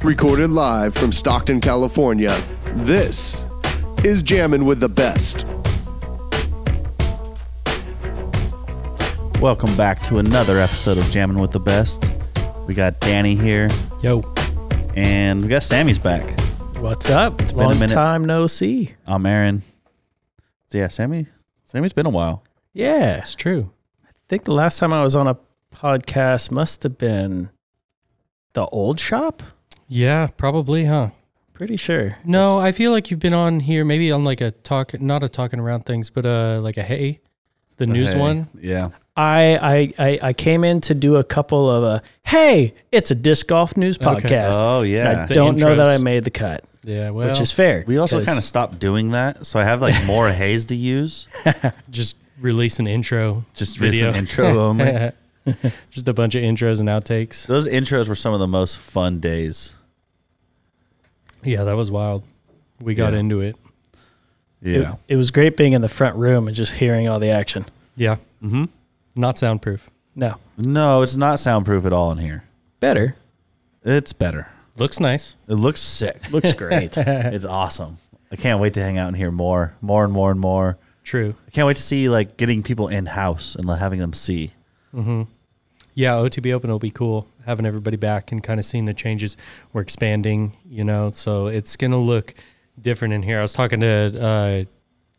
Recorded live from Stockton, California, this is Jammin' with the Best. Welcome back to another episode of Jammin' with the Best. We got Danny here. Yo. And we got Sammy's back. What's up? It's been a Long minute. time no see. I'm Aaron. So yeah, Sammy's been a while. Yeah. It's true. I think the last time I was on a podcast must have been the old shop. Yeah, probably, huh? Pretty sure. No, I feel like you've been on here maybe on like a not a talking around things, but like a the news Hey, one. Yeah. I came in to do a couple of hey, it's a disc golf news podcast. Oh And yeah. I The don't know that intros. I made the cut, Yeah, well, which is fair. We also 'cause- kind of stopped doing that, so I have like more haze to use. just release an intro. Just Video. an intro only. Just a bunch of intros and outtakes. Those intros were some of the most fun days. Yeah, that was wild. We got Yeah. into it. Yeah. It was great being in the front room and just hearing all the action. Yeah. Mm-hmm. Not soundproof. No, No, it's not soundproof at all in here. better. It's better. Looks nice. It looks sick. Looks great. It's awesome. I can't wait to hang out and hear more and more. True. I can't wait to see like getting people in house and having them see. Mm-hmm. Yeah, OTB Open will be cool. Having everybody back and kind of seeing the changes. We're expanding, so it's going to look different in here. I was talking to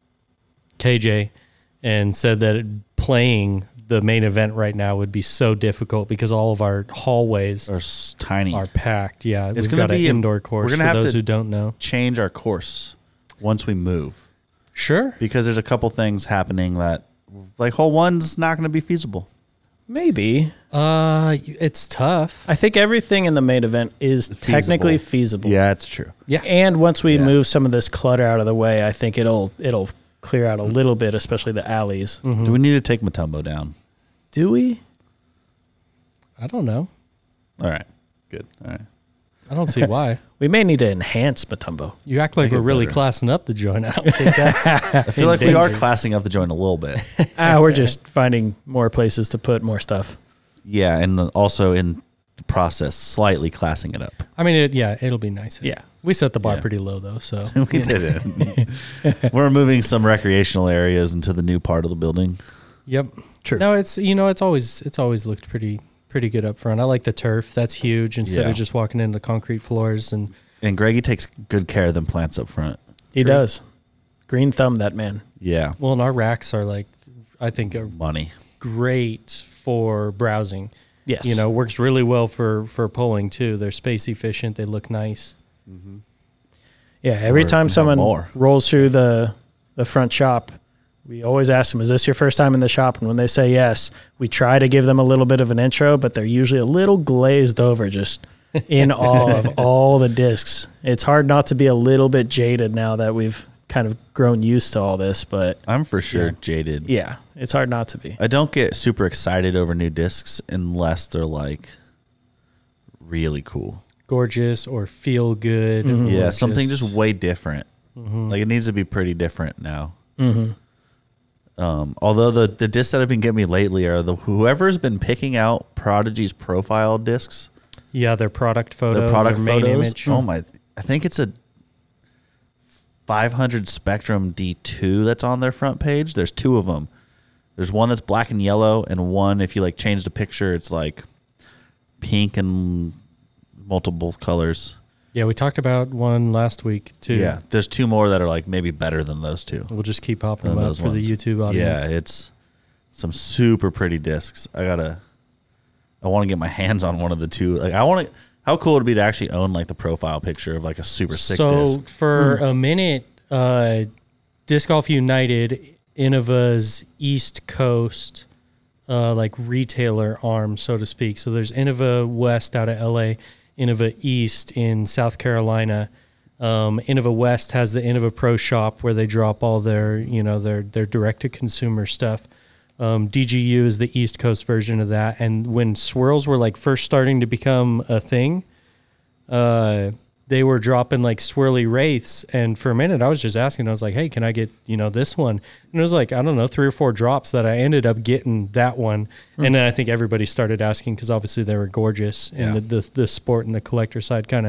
KJ and said that playing the main event right now would be so difficult because all of our hallways They're tiny. are packed. Yeah, It's we've gonna got an be indoor course we're gonna for have those to- who don't know. Change our course once we move Sure. because there's a couple things happening that like hole one's not going to be feasible. Maybe. It's tough. I think everything in the main event is technically feasible. Yeah, it's true. Yeah. And once we Yeah. move some of this clutter out of the way, I think it'll clear out a little bit, especially the alleys. Mhm. Do we need to take Matumbo down? Do we? I don't know. All right. Good. All right. I don't see why. We may need to enhance Matumbo. You act like Make we're it really better. classing up the joint. I don't think that's I feel like we are endangered. classing up the joint a little bit. We're just finding more places to put more stuff. Yeah, and also in the process, slightly classing it up. I mean, it'll be nice. Yeah. We set the bar Yeah. pretty low though, so We did it. We're moving some recreational areas into the new part of the building. Yep. True. No, it's always looked pretty good up front. I like the turf. That's huge instead Yeah. of just walking into concrete floors and And Greggy takes good care of them plants up front. He True. does. Green thumb, that man. Yeah. well, and our racks are like I think are Money. great for browsing. Yes. Works really well for pulling too. They're space efficient. They look nice. Yeah, every Or time have someone more. rolls through the front shop, we always ask them, is this your first time in the shop? And when they say yes, we try to give them a little bit of an intro, but they're usually a little glazed over, just in awe of all the discs. It's hard not to be a little bit jaded now that we've kind of grown used to all this, but I'm for sure Yeah. jaded. yeah, it's hard not to be. I don't get super excited over new discs unless they're like really cool. Gorgeous or feel good. Mhm. Yeah, or something just way different. Like it needs to be pretty different now. Mm-hmm. Although the discs that have been getting me lately are whoever's been picking out Prodigy's profile discs, Yeah, their product photo, their product their main photos. image. Oh my! I think it's a 500 Spectrum D2 that's on their front page. There's two of them. There's one that's black and yellow, and one if you like change the picture, it's like pink and multiple colors. Yeah, we talked about one last week too. Yeah, there's two more that are like maybe better than those two. We'll just keep popping Than them up those for ones. the YouTube audience. Yeah, it's some super pretty discs. I want to get my hands on one of the two. Like how cool would it be to actually own like the profile picture of like a super sick So disc? for a minute, Disc Golf United, Innova's East Coast, like retailer arm, so to speak. So there's Innova West out of LA, Innova East in South Carolina. Innova West has the Innova Pro Shop where they drop all their direct to consumer stuff. DGU is the East Coast version of that. And when swirls were like first starting to become a thing, they were dropping like swirly wraiths. And for a minute, I was just asking, I was like, hey, can I get, this one? And it was like, I don't know, 3 or 4 drops that I ended up getting that one. And then I think everybody started asking because obviously they were gorgeous. And the sport and the collector side kind of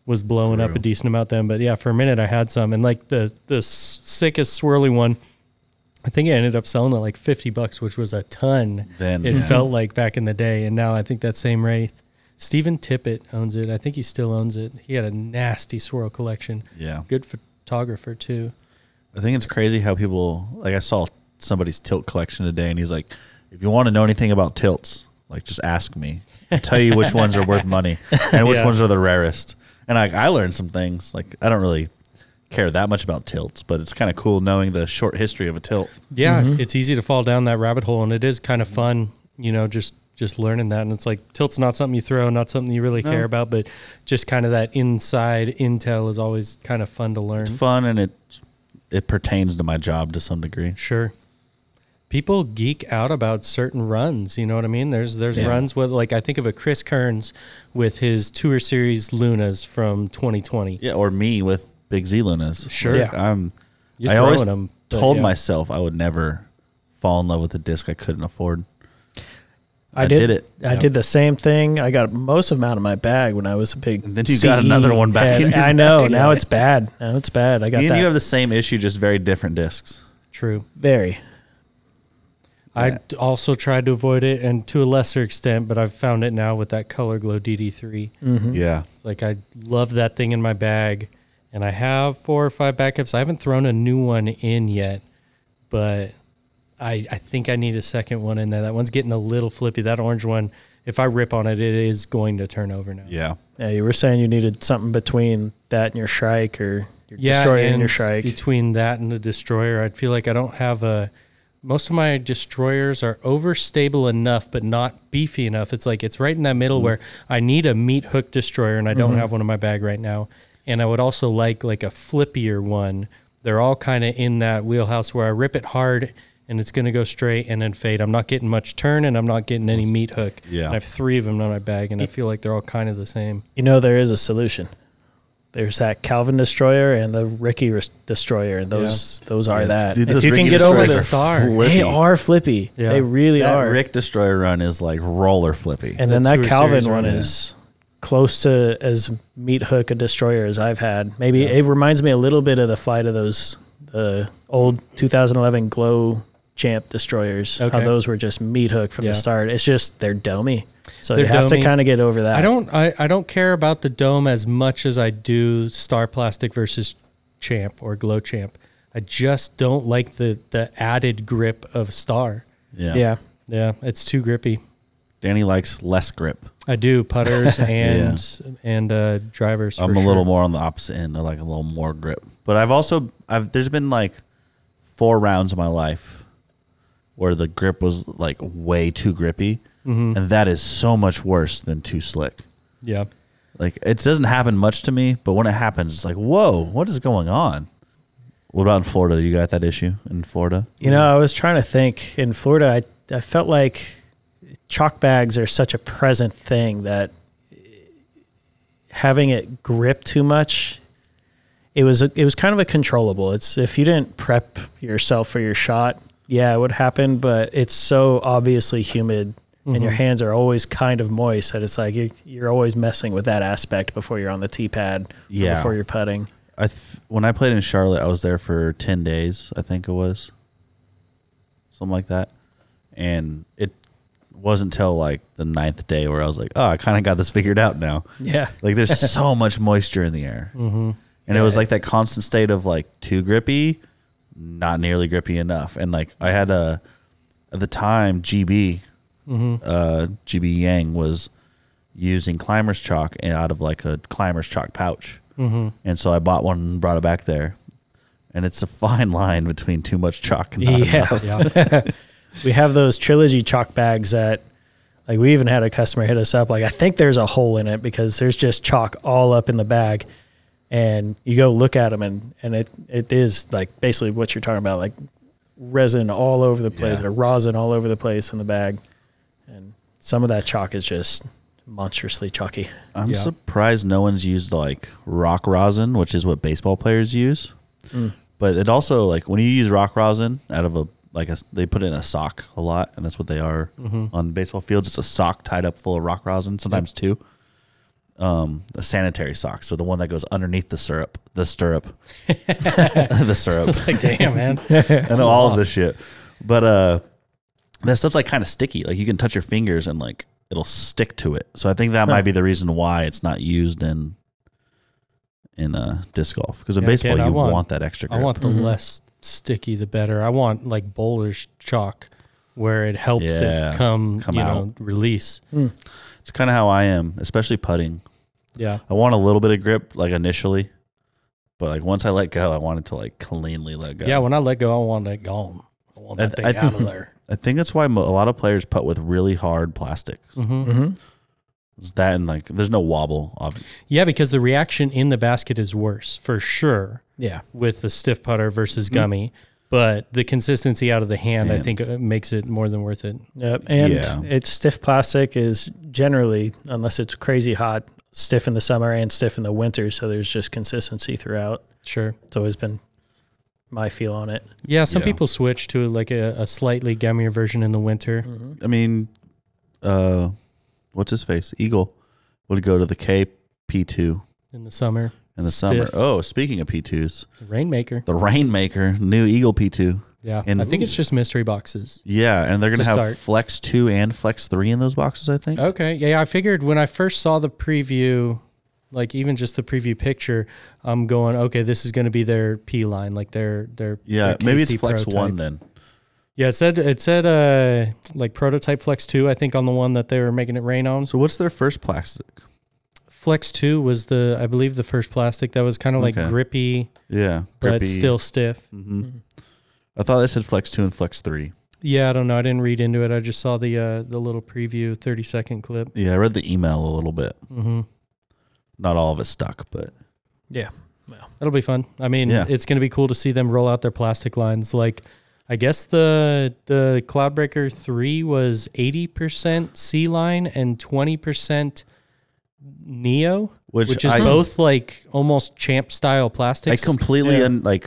was blowing up a decent amount then. But yeah, for a minute I had some, and like the sickest swirly one, I think I ended up selling it like $50, which was a ton. Then It felt like back in the day, and now I think that same Wraith, Stephen Tippett owns it. I think he still owns it. He had a nasty swirl collection. Yeah. Good photographer too. I think it's crazy how people, like I saw somebody's tilt collection today, and he's like, if you want to know anything about tilts, like just ask me. I'll tell you which ones are worth money and which ones are the rarest. And I learned some things. Like I don't really care that much about tilts, but it's kind of cool knowing the short history of a tilt. Yeah, it's easy to fall down that rabbit hole, and it is kind of fun, just learning that. And it's like tilt's not something you throw, not something you really care about, but just kind of that inside intel is always kind of fun to learn. It's fun, and it pertains to my job to some degree. Sure. People geek out about certain runs, you know what I mean? There's runs with, like, I think of a Chris Kearns with his Tour Series Lunas from 2020. Yeah, or me with Big Z Lunas. Sure. Like, Yeah. You're I always throwing 'em, but told yeah. myself I would never fall in love with a disc I couldn't afford. I did it. I did the same thing. I got most of them out of my bag when I was a big. And then you got another one back in your I know. bag. Now it's bad. Now it's bad. I got Me and that. you have the same issue, just very different discs. True. Very. I also tried to avoid it, and to a lesser extent, but I've found it now with that Color Glow DD3. Yeah. It's like I love that thing in my bag, and I have 4 or 5 backups. I haven't thrown a new one in yet, but I think I need a second one in there. That one's getting a little flippy. That orange one, if I rip on it, it is going to turn over now. Yeah. Yeah, you were saying you needed something between that and your Shrike, or your Destroyer and your Shrike. Between that and the Destroyer, I feel like I don't have a... Most of my Destroyers are overstable enough, but not beefy enough. It's like it's right in that middle where I need a meat hook Destroyer, and I don't have one in my bag right now. And I would also like a flippier one. They're all kind of in that wheelhouse where I rip it hard, and it's going to go straight and then fade. I'm not getting much turn, and I'm not getting any meat hook. Yeah. And I have 3 of them in my bag, and I feel like they're all kind of the same. You know, there is a solution. There's that Calvin Destroyer and the Ricky Destroyer, and those are Yeah, that. dude, if those you can Ricky get over the Destroyers are flippy. they are flippy. Yeah. They really That are. Rick Destroyer run is like roller flippy. And then The that Tour Calvin Series one run, is close to as meat hook a Destroyer as I've had. Maybe it reminds me a little bit of the flight of those the old 2011 Glow Champ Destroyers. How Okay. those were just meat hook from Yeah. the start. It's just they're domey. So They're you have to domey. kind of get over that. I don't care about the dome as much as I do Star Plastic versus Champ or Glow Champ. I just don't like the added grip of Star. Yeah. Yeah. Yeah, it's too grippy. Danny likes less grip. I do putters and drivers. I'm for a sure. little more on the opposite end. I like a little more grip. But there's been like 4 rounds of my life where the grip was like way too grippy. And that is so much worse than too slick. Yeah. Like it doesn't happen much to me, but when it happens, it's like, whoa, what is going on? What about in Florida? You got that issue in Florida? You know, I was trying to think. In Florida, I felt like chalk bags are such a present thing that having it grip too much, it was kind of a controllable. It's if you didn't prep yourself for your shot, yeah, it would happen. But it's so obviously humid, and your hands are always kind of moist that it's like you're always messing with that aspect before you're on the tee pad, or Yeah. before you're putting. When I played in Charlotte, I was there for 10 days, I think it was. Something like that. And it wasn't until like the 9th day where I was like, oh, I kind of got this figured out now. Yeah, Like there's so much moisture in the air. And it was like that constant state of like too grippy, not nearly grippy enough. And like I had at the time, GB Yang was using Climbers Chalk out of like a Climbers Chalk pouch. And so I bought one and brought it back there. And it's a fine line between too much chalk and not enough. Yeah. we have those Trilogy chalk bags that, like, we even had a customer hit us up. Like, I think there's a hole in it because there's just chalk all up in the bag. And you go look at them, and it is like basically what you're talking about, like resin all over the place, Yeah. or rosin all over the place in the bag. And some of that chalk is just monstrously chalky. I'm Yeah. surprised no one's used like rock rosin, which is what baseball players use. But it also, like, when you use rock rosin out of they put it in a sock a lot, and that's what they are on baseball fields. It's a sock tied up full of rock rosin, sometimes 2. a sanitary sock. So the one that goes underneath the stirrup, the syrup. It's like, damn, man. I know all of this shit. But that stuff's like kind of sticky. Like you can touch your fingers and like it'll stick to it. So I think that might be the reason why it's not used in disc golf. Because in baseball, you want that extra grip. I want the less sticky, the better. I want like bowler's chalk where it helps it come out. Release. It's kind of how I am, especially putting. Yeah. I want a little bit of grip like initially, but like once I let go, I want it to like cleanly let go. Yeah, when I let go, I want it gone. I want that thing out of there. I think that's why a lot of players putt with really hard plastic. It's that and like there's no wobble. Yeah, because the reaction in the basket is worse for sure. Yeah, with the stiff putter versus gummy, but the consistency out of the hand, I think, makes it more than worth it. Yep, and it's stiff plastic is generally, unless it's crazy hot, stiff in the summer and stiff in the winter. So there's just consistency throughout. Sure, it's always been my feel on it. Yeah, some people switch to like a slightly gummier version in the winter. I mean, what's his face? Eagle would go to the KP2 in the summer. Summer. Oh, speaking of P2s. The Rainmaker. The Rainmaker, new Eagle P2. Yeah, and I think it's just mystery boxes. Yeah, and they're going to have Flex 2 and Flex 3 in those boxes, I think. Okay, yeah, I figured when I first saw the preview, like even just the preview picture, I'm going, okay, this is going to be their P line, like their yeah, their maybe it's KC Flex prototype. 1 then. Yeah, it said like prototype Flex 2, I think, on the one that they were making it rain on. So what's their first plastic? Flex 2 was I believe the first plastic that was kind of like grippy, but still stiff. I thought they said Flex 2 and Flex 3. Yeah, I don't know. I didn't read into it. I just saw the little preview 30-second clip. Yeah, I read the email a little bit. Not all of it stuck, but yeah, well, that'll be fun. I mean, it's going to be cool to see them roll out their plastic lines. Like, I guess the Cloudbreaker 3 was 80% C line and 20% Neo, which is both like almost champ style plastics. I completely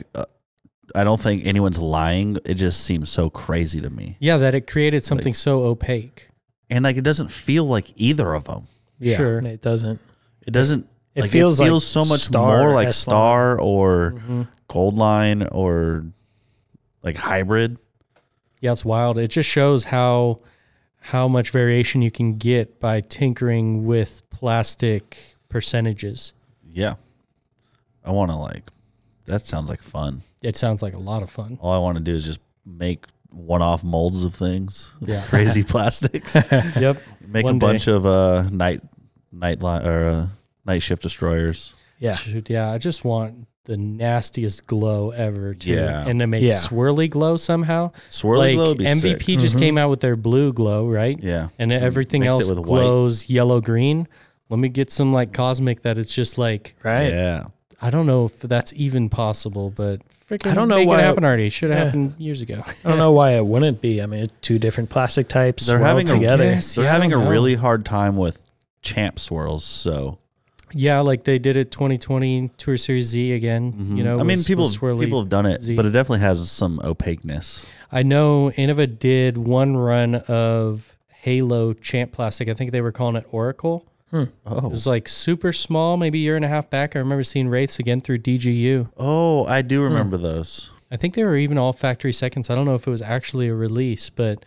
I don't think anyone's lying. It just seems so crazy to me. Yeah, that it created something so opaque, and like it doesn't feel like either of them. Yeah, sure, it doesn't. It doesn't. It like, feels like so much Star, more like S-Line. Star or Gold Line or like hybrid. Yeah, it's wild. It just shows how much variation you can get by tinkering with plastic percentages. Yeah. I want to that sounds like fun. It sounds like a lot of fun. All I want to do is just make one-off molds of things. Yeah. Crazy plastics. Yep. Make One a bunch of night shift destroyers. Yeah. Dude, yeah, I just want the nastiest glow ever too. Yeah. And to make swirly glow somehow. Swirly glow would be MVP sick. just came out with their blue glow, right? Yeah. And everything Mix it else with glows yellow green. Let me get some like cosmic that it's just like, Right. Yeah. I don't know if that's even possible, but freaking I don't know make why it happen already. Should have happened years ago. I don't know why it wouldn't be. I mean, it's two different plastic types They're having together. they're having a really hard time with champ swirls, so Yeah, like they did it 2020 Tour Series Z again. You know, I mean, with people swirly have done it, Z. but it definitely has some opaqueness. I know Innova did one run of Halo Champ Plastic. I think they were calling it Oracle. It was like super small, maybe a year and a half back. I remember seeing Wraiths again through DGU. Oh, I do remember those. I think they were even all factory seconds. I don't know if it was actually a release, but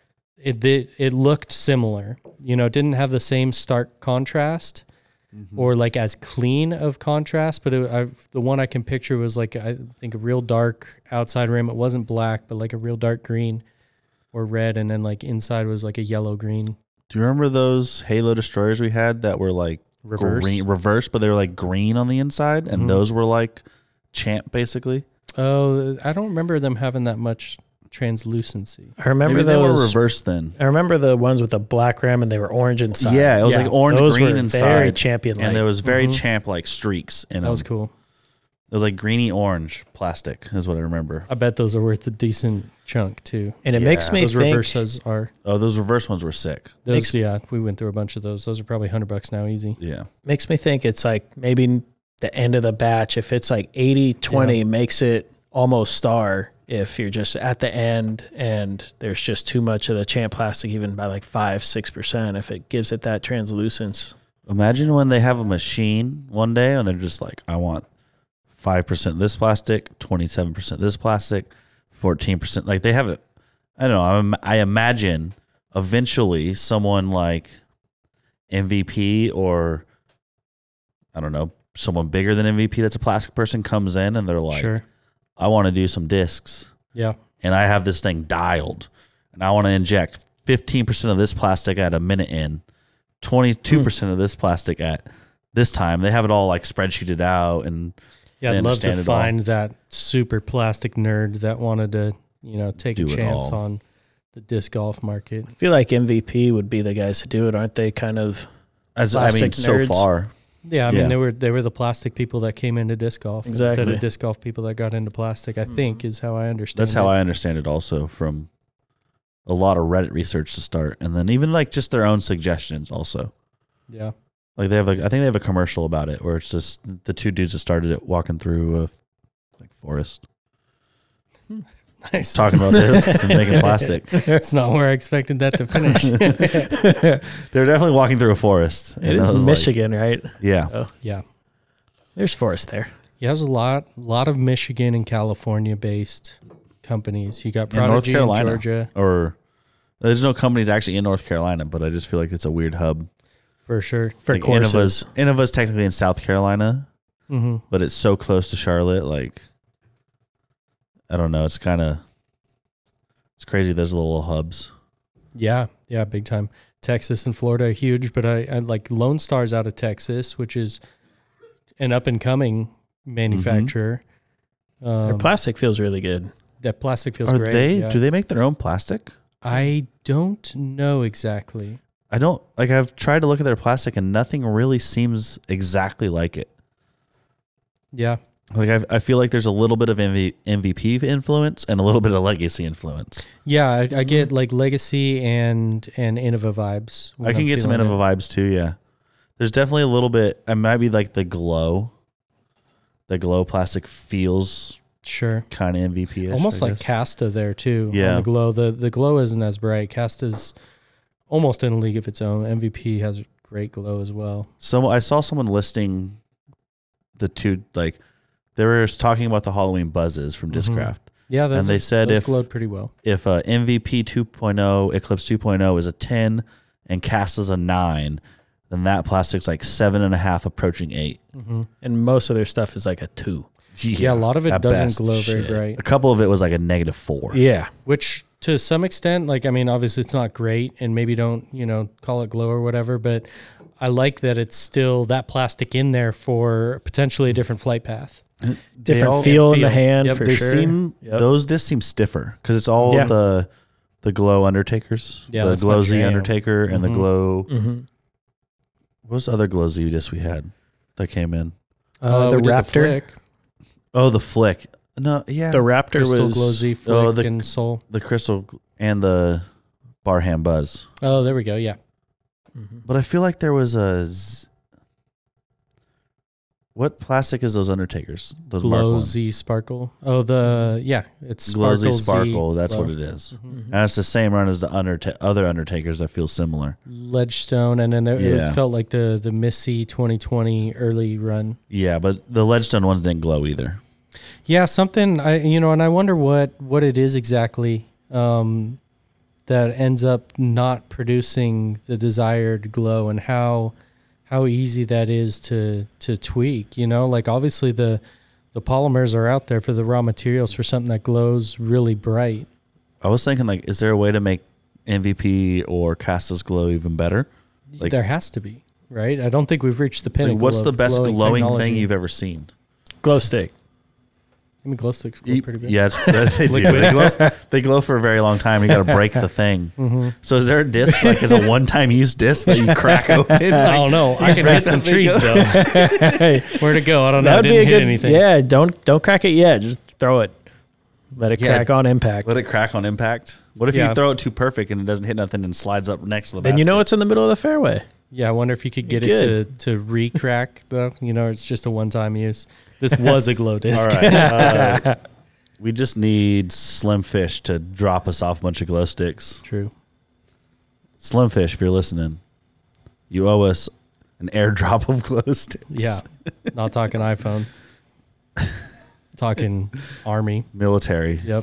it looked similar. You know, it didn't have the same stark contrast or like as clean of contrast, but the one I can picture was like, I think a real dark outside rim. It wasn't black, but like a real dark green or red. And then like inside was like a yellow green. Do you remember those Halo destroyers we had that were like reverse, but they were like green on the inside, and those were like champ basically? Oh, I don't remember them having that much translucency. I remember Maybe those. they were reversed then. I remember the ones with the black rim and they were orange inside. Yeah, it was like orange those green were inside, very champion-like. and there was very champ like streaks in them. That was cool. It was like greeny orange plastic, is what I remember. I bet those are worth a decent chunk too. And it makes me Those think. reverses are. Oh, those reverse ones were sick. Those, we went through a bunch of those. Those are probably $100 now, easy. Yeah. Makes me think it's like maybe the end of the batch. If it's like 80-20, makes it almost Star. If you're just at the end and there's just too much of the champ plastic, even by like 5-6%, if it gives it that translucence. Imagine when they have a machine one day and they're just like, I want 5% this plastic, 27% this plastic, 14%. Like they have it. I don't know. I imagine eventually someone like MVP or I don't know, someone bigger than MVP that's a plastic person comes in and they're like, Sure. I want to do some discs. Yeah. And I have this thing dialed and I want to inject 15% of this plastic at a minute in, 22% of this plastic at this time. They have it all like spreadsheeted out and Yeah, they I'd love understand to it all. find that super plastic nerd that wanted to, take Do a it chance all. on the disc golf market. I feel like MVP would be the guys to do it, aren't they? Kind of. As Plastic so nerds. far. Yeah, I Yeah. mean they were the plastic people that came into disc golf instead Exactly. of disc golf people that got into plastic. I think is how I understand. That's how I understand it also from a lot of Reddit research to start. And then even like just their own suggestions also. Yeah. Like they have like I think they have a commercial about it where it's just the two dudes that started it walking through a like forest Nice. talking about discs and making plastic. It's not where I expected that to finish. They're definitely walking through a forest. It And I is was like, Michigan, right? yeah. Yeah. There's forest there. Yeah, there's a lot of Michigan and California based companies. You got In North Prodigy in Carolina. Georgia Or there's no companies actually in North Carolina, but I just feel like it's a weird hub. for sure. For Like courses. Innova's technically in South Carolina, Mm-hmm. but it's so close to Charlotte. Like, I don't know. It's crazy. There's little hubs. Yeah, big time. Texas and Florida are huge, but I like Lone Star's out of Texas, which is an up and coming manufacturer. Their plastic feels really good. That plastic feels Are great. they? yeah. Do they make their own plastic? I don't know exactly. I don't like. I've tried to look at their plastic, and nothing really seems exactly like it. Yeah, Like I feel like there's a little bit of MVP influence and a little bit of legacy influence. yeah. I get like Legacy and Innova vibes. when I can I'm get some feeling Innova it. vibes too. Yeah, there's definitely a little bit. It might be like the glow. The glow plastic feels Sure. kind of MVP-ish. Almost I like guess. Casta there too. Yeah. On the glow. The glow isn't as bright. Casta's almost in a league of its own. MVP has great glow as well. So I saw someone listing the two, like they were talking about the Halloween buzzes from Discraft. Yeah, And they said those if- glowed pretty well. If MVP 2.0, Eclipse 2.0 is a 10 and Casta's a 9, then that plastic's like 7.5 approaching 8. And most of their stuff is like a 2. Yeah, a lot of it at doesn't best. glow very Shit. bright. A couple of it was like a -4. Yeah. Which to some extent, like, I mean, obviously it's not great and maybe don't, call it glow or whatever, but I like that it's still that plastic in there for potentially a different flight path. Different all- feel in the feel. hand Yep, for They sure. seem Yep. those discs seem stiffer because it's all Yeah. the glow Undertakers, Yeah, the that's my Glow Z jam. Undertaker and the glow. Mm-hmm. What was the other Glow Z disc we had that came in? The We did Raptor? Flick, Oh, the Flick. No, yeah, The Raptor Crystal was Glow Z, Flick, the- and Soul. the Crystal and the Barham Buzz. Oh, there we go. Yeah. But I feel like there was what plastic is those Undertakers? Those marked Glow ones? Z Sparkle. Oh, it's Glow Z Sparkle Z Sparkle. That's glow. what it is. And it's the same run as the other Undertakers that feel similar. Ledgestone, and then it Yeah. felt like the Missy 2020 early run. Yeah, but the Ledgestone ones didn't glow either. Yeah, something and I wonder what it is exactly that ends up not producing the desired glow, and how easy that is to tweak. Like obviously the polymers are out there for the raw materials for something that glows really bright. I was thinking, like, is there a way to make MVP or Casta's glow even better? Like- There has to be, right? I don't think we've reached the pinnacle. Like, what's the of best glowing technology. thing you've ever seen? glow stick. I mean, glow sticks glow pretty good. Yeah, they do. They glow for a very long time. You got to break the thing. Mm-hmm. So is there a disc like as a one-time use disc that you crack open? I don't know. I can hit some trees though. Where'd it go? I don't know. I That would be didn't a hit good. anything. Yeah, don't crack it yet. Just throw it. Let it Yeah. crack on impact. Let it crack on impact. What if Yeah. you throw it too perfect and it doesn't hit nothing and slides up next to the Then basket? you know it's in the middle of the fairway. Yeah, I wonder if you could get Good. it to re-crack though. It's just a one-time use. This was a glow disc. All right. We just need Slim Fish to drop us off a bunch of glow sticks. True. Slim Fish, if you're listening, you owe us An airdrop of glow sticks. Yeah. Not talking iPhone. Talking Army. Military. Yep.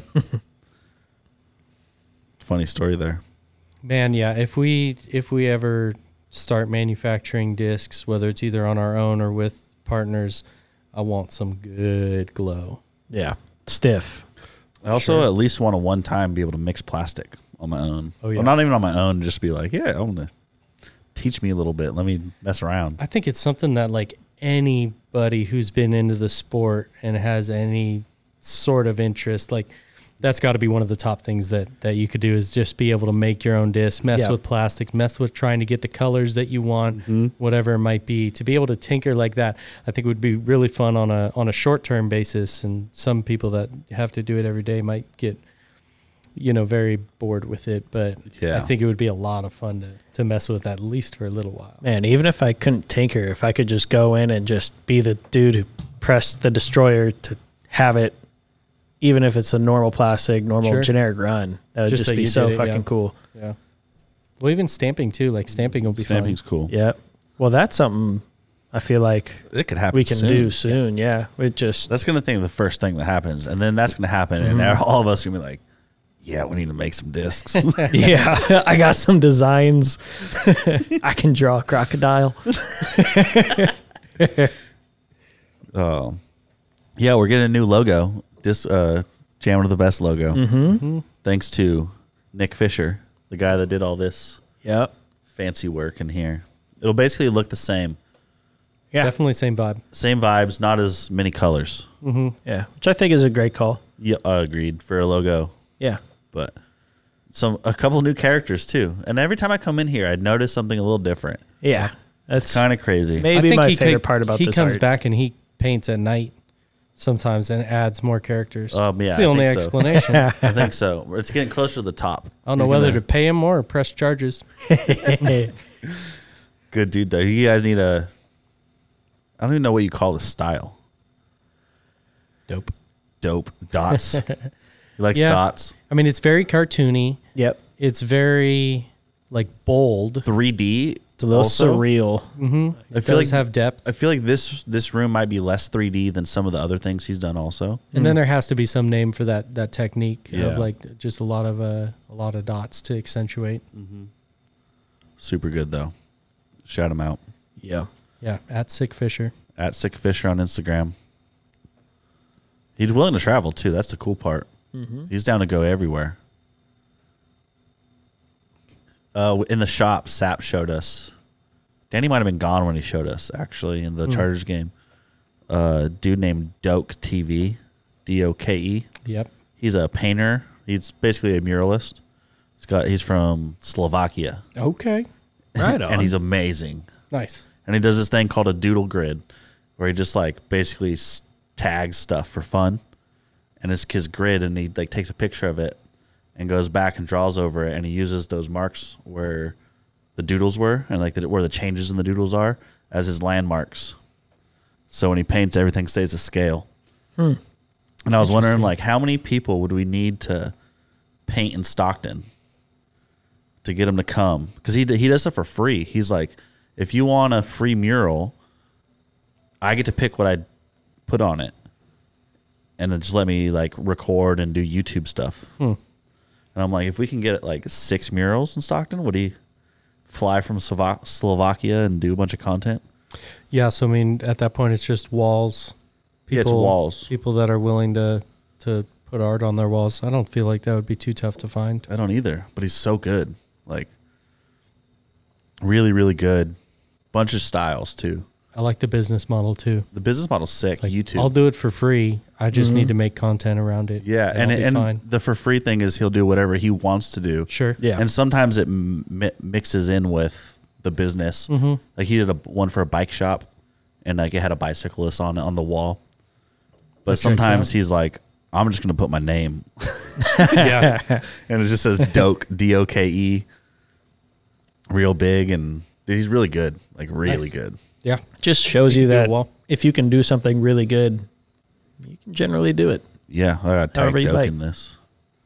Funny story there. Man, yeah. If we ever start manufacturing discs, whether it's either on our own or with partners, I want some good glow. Yeah. Stiff. I also at least want to one time be able to mix plastic on my own. Oh, yeah. Well, not even on my own, just be like, yeah, I want to teach me a little bit. Let me mess around. I think it's something that like anybody who's been into the sport and has any sort of interest, like that's got to be one of the top things that you could do is just be able to make your own disc, mess with plastic, mess with trying to get the colors that you want, whatever it might be. To be able to tinker like that, I think would be really fun on a short-term basis. And some people that have to do it every day might get, very bored with it. But Yeah. I think it would be a lot of fun to mess with at least for a little while. Man, even if I couldn't tinker, if I could just go in and just be the dude who pressed the destroyer to have it, even if it's a normal plastic, normal generic run, that would just that be you so did it, fucking cool. Yeah. Well, even stamping too. Like stamping will be Stamping's fun. cool. Yep. Well, that's something I feel like It could happen we can soon. do soon. Yeah. We just, That's going to think the first thing that happens. And then that's going to happen. And all of us are going to be like, yeah, we need to make some discs. yeah, I got some designs. I can draw a crocodile. Yeah, we're getting a new logo. Jamming to the Best logo. Thanks to Nick Fisher, the guy that did all this Yep. fancy work in here. It'll basically look the same. Yeah. Definitely same vibe. Same vibes, not as many colors. Yeah. Which I think is a great call. Yeah, agreed for a logo, Yeah. but a couple new characters too. And every time I come in here, I notice something a little different. Yeah. That's Kind of crazy. maybe my favorite part about he this comes art. back and he paints at night sometimes and adds more characters. Yeah, it's the I only think so. explanation. I I think so. It's getting closer to the top. don't know He's whether gonna- to pay him more or press charges. Good dude though. You guys need a. I don't even know what you call this style. Dope. Dope dots. He likes Yeah. dots. I mean, it's very cartoony. Yep. It's very like bold. 3D. It's a little also. surreal. I feel Does like have depth. I feel like this room might be less 3D than some of the other things he's done. Also, And then there has to be some name for that technique Yeah. of like just a lot of dots to accentuate. super good though. Shout him out Yeah. Yeah, at Sick Fisher. at Sick Fisher on Instagram. He's willing to travel too. That's the cool part. He's down to go everywhere. In the shop, Sap showed us. Danny might have been gone when he showed us, actually, in the Chargers game. Dude named Doke TV, D-O-K-E. Yep. He's a painter. He's basically a muralist. He's from Slovakia, Okay. Right on. and he's amazing. Nice. And he does this thing called a doodle grid, where he just like basically tags stuff for fun, and it's his grid, and he like takes a picture of it and goes back and draws over it, and he uses those marks where the doodles were and like where the changes in the doodles are as his landmarks. So when he paints, everything stays to scale. And I was wondering, like, how many people would we need to paint in Stockton to get him to come? Because he does stuff for free. He's like, if you want a free mural, I get to pick what I put on it, and then just let me like record and do YouTube stuff. And I'm like, if we can get like 6 murals in Stockton, would he fly from Slovakia and do a bunch of content? Yeah, so I mean, at that point, it's just walls. Yeah, it's walls. People that are willing to put art on their walls. I don't feel like that would be too tough to find. I don't either, but he's so good. Like, really, really good. Bunch of styles too. I like the business model too. The business model's sick. Like, YouTube. I'll do it for free. I just need to make content around it. Yeah, and I'll be fine. the for free thing is he'll do whatever he wants to do. Sure. Yeah. And sometimes it mixes in with the business. Like he did one for a bike shop, and like it had a bicyclist on the wall. But That checks sometimes out. he's like, I'm just gonna put my name, Yeah. and it just says Doke, D-O-K-E, real big, and dude, he's really good, like really Nice. good. Yeah. just shows you could do a that wall. if you can do something really good, you can generally do it. Yeah, I got to tag However you Doke like. in this.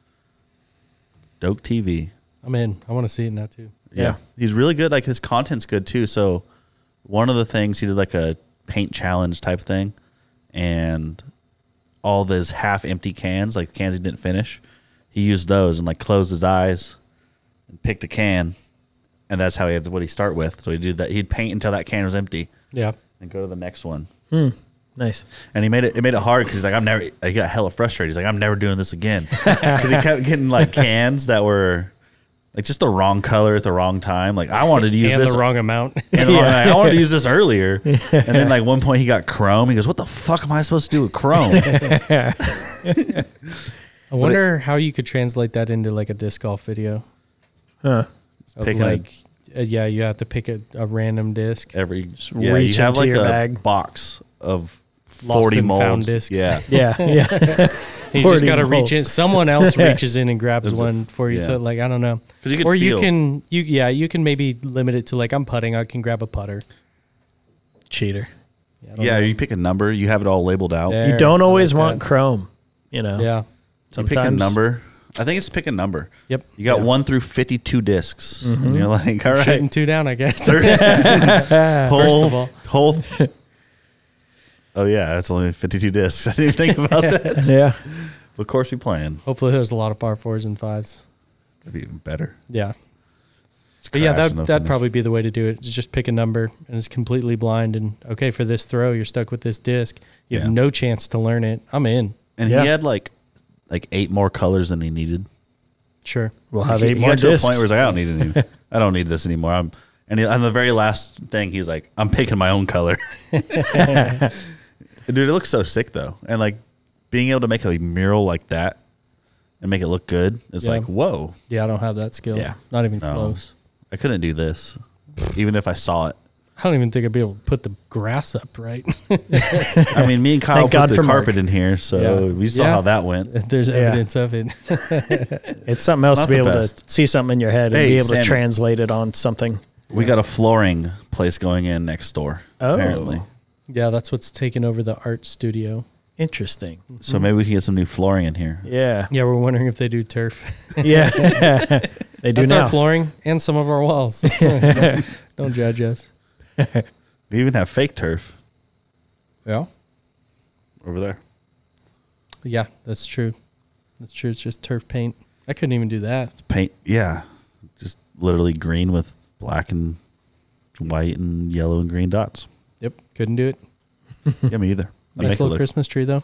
Doke TV. I'm in. I want to see it now too. Yeah. He's really good. Like his content's good too. So one of the things he did like a paint challenge type thing, and all those half empty cans, like cans he didn't finish, he used those and like closed his eyes and picked a can, and that's how he had what he start with. So he did that. He'd paint until that can was empty. Yeah. And go to the next one. Nice. And he made it hard because he's like, he got hella frustrated. He's like, I'm never doing this again. Because he kept getting like cans that were like just the wrong color at the wrong time. Like I wanted to use And this the wrong amount. and I wanted to use this earlier. And then like one point he got chrome. He goes, what the fuck am I supposed to do with chrome? I wonder how you could translate that into like a disc golf video. Huh. Of Picking a- like, yeah, you have to pick a random disc. You reach have into like your a bag. box of Lost 40 and found molds. discs. Yeah. Yeah. Yeah. You 40 just got to reach molds. in. Someone else reaches in and grabs There's a- one for you. yeah. So like, I don't know. 'Cause you could Or feel. you can maybe limit it to like, I'm putting, I can grab a putter. Cheater. I don't Yeah, know. you pick a number, you have it all labeled out. Yeah. You There, don't I always like want that. chrome, you know. Yeah. You Sometimes pick a number. I think it's pick a number. Yep. You got Yeah. 1 through 52 discs. And you're like, all right. Shooting 2 down, I guess. First of all. Oh, yeah, it's only 52 discs. I didn't think about that. Yeah. Of course, we playing. Hopefully there's a lot of par 4s and 5s. That'd be even better. Yeah. It's But yeah, crashing, no that'd finish. probably be the way to do it. Just pick a number and it's completely blind. And okay, for this throw, you're stuck with this disc. You have Yeah. no chance to learn it. I'm in. And Yeah. he had like 8 more colors than he needed. Sure. We'll have he 8 he more got to a discs. point where he's like, I don't need any. I don't need this anymore. On the very last thing, he's like, I'm picking my own color. Dude, it looks so sick though, and like being able to make a mural like that and make it look good is Yeah. like, whoa! Yeah, I don't have that skill. Yeah. Not even No. close. I couldn't do this, even if I saw it. I don't even think I'd be able to put the grass up right. I mean, me and Kyle Thank put God the for Mark. carpet in here, so Yeah. we saw Yeah. how that went. There's Yeah. evidence of it. It's something else not to be the able best. to see something in your head and Hey, be able Sammy. to translate it on something. We got a flooring place going in next door, Oh. apparently. Yeah, that's what's taken over the art studio. Interesting. So maybe we can get some new flooring in here. Yeah. Yeah, we're wondering if they do turf. Yeah. They do That's now. our flooring and some of our walls. Don't judge us. We even have fake turf Yeah. over there. Yeah, that's true. That's true. It's just turf paint. I couldn't even do that. Paint, yeah, just literally green with black and white and yellow and green dots. Yep, couldn't do it. Yeah, me either. I Nice make it little look Christmas tree though.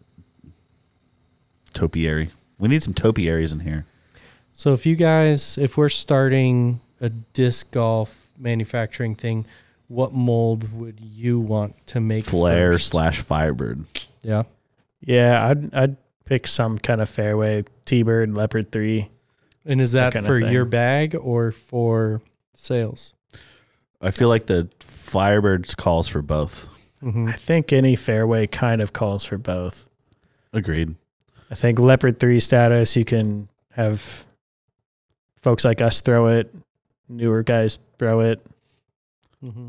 topiary. We need some topiaries in here. So if we're starting a disc golf manufacturing thing, what mold would you want to make Flare first? / Firebird. Yeah. Yeah, I'd pick some kind of fairway, T-Bird, Leopard 3. And is that kind of for thing. your bag or for sales? I feel like the Firebird calls for both. Mm-hmm. I think any fairway kind of calls for both. Agreed. I think Leopard 3 status, you can have folks like us throw it, newer guys throw it. Mm-hmm.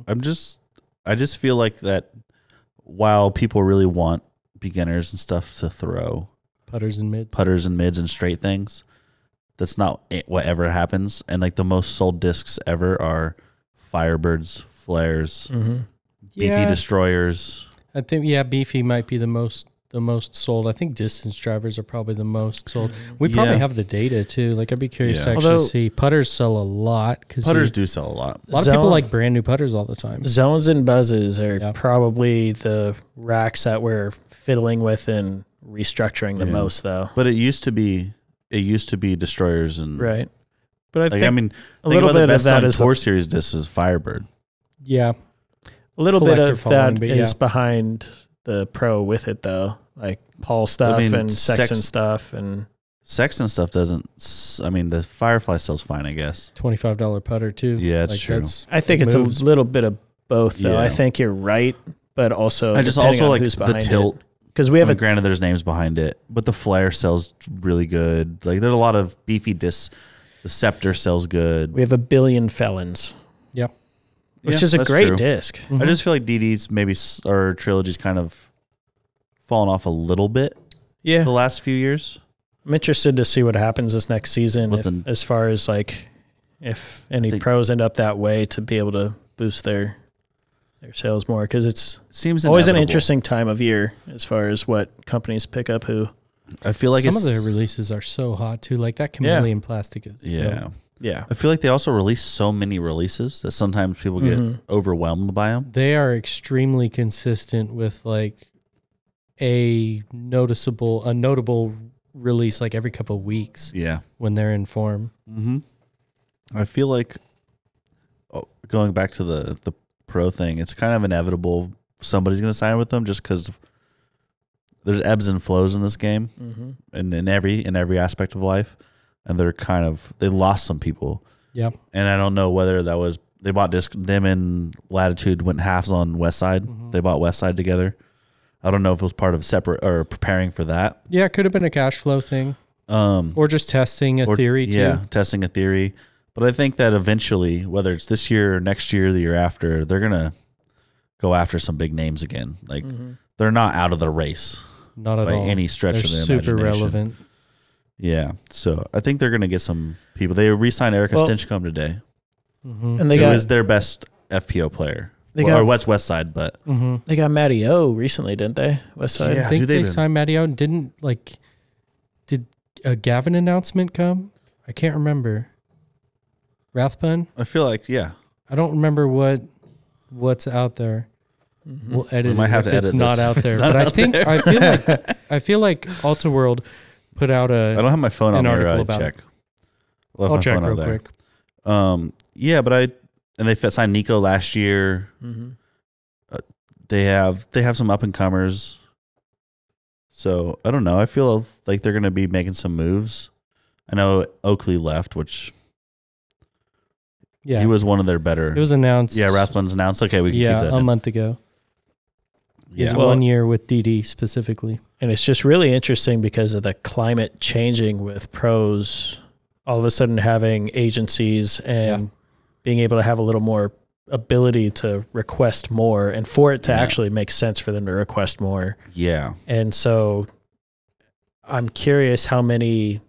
I just feel like that while people really want beginners and stuff to throw Putters and mids. putters and mids and straight things, that's not whatever happens. And like the most sold discs ever are Firebirds, Flares, Mm-hmm. Beefy Destroyers. I think beefy might be the most sold. I think distance drivers are probably the most sold. We probably Yeah. have the data too. Like I'd be curious Yeah. to actually Although- see. Putters sell a lot because Putters do sell a lot. a lot of people Zone- like brand new putters all the time. Zones and buzzes are Yeah. probably the racks that we're fiddling with and restructuring the Yeah. most, though. But it used to be Destroyers and Right. But I Like think I mean, a think little about the bit of best that selling is the Tour Series disc is Firebird. Yeah, a little bit collector of following, that but is yeah. behind the pro with it, though, like Paul stuff mean, and Sexton Sex- stuff, and Sexton stuff doesn't. I mean, the Firefly sells fine, I guess. $25 putter too. Yeah, it's true. I think it it's moves. a little bit of both, though. Yeah. I think you're right, but also I just depending also on like who's the behind tilt. because we have I a mean, granted, there's names behind it, but the Flare sells really good. Like there's a lot of beefy discs. The Scepter sells good. we have a billion felons, Yeah. which Yeah, is a that's great true. disc. I just feel like DD's maybe or Trilogy's kind of fallen off a little bit Yeah, the last few years. I'm interested to see what happens this next season With the- as far as like if any think- pros end up that way to be able to boost their their sales more because it's Seems always an inevitable. interesting time of year as far as what companies pick up who. I feel like Some it's, of their releases are so hot too. Like that chameleon plastic is. yeah. Yeah. I feel like they also release so many releases that sometimes people get overwhelmed by them. They are extremely consistent with like a notable release like every couple of weeks Yeah. when they're in form. Mm-hmm. I feel like going back to the pro thing, it's kind of inevitable somebody's going to sign with them just because there's ebbs and flows in this game and in every aspect of life. And they lost some people. Yeah. And I don't know whether that was, they bought them and Latitude went halves on West Side. They bought West Side together. I don't know if it was part of separate or preparing for that. Yeah, it could have been a cash flow thing. Or just testing a theory too. Yeah, testing a theory. But I think that eventually, whether it's this year or next year or the year after, they're going to go after some big names again. Like, they're not out of the race Not at by all. any stretch They're of the super imagination. relevant. Yeah, so I think they're going to get some people. They re-signed Erica Well- Stinchcomb today, And they who got is their best FPO player. They got- Or West Side, but they got Matty O recently, didn't they? West Side. Yeah. I think dude, they've they been- signed Matty out. Did a Gavin announcement come? I can't remember. Rathbun? I feel like, yeah. I don't remember what's out there. We'll edit We might it have if to it's edit not this. out there. It's not But I out think there. I feel like Alta World put out I don't have my phone an on here. article I about check. it. Left I'll my check phone out real there. quick. Yeah, but they signed Nico last year. They have some up and comers. So I don't know. I feel like they're going to be making some moves. I know Oakley left, which Yeah, he was one of their better. it was announced. Yeah, Rathbun's announced. Okay, we can keep that a in. month ago. Yeah. His Well- 1 year with DD specifically. And it's just really interesting because of the climate changing with pros, all of a sudden having agencies and being able to have a little more ability to request more and for it to Yeah. actually make sense for them to request more. Yeah. And so I'm curious how many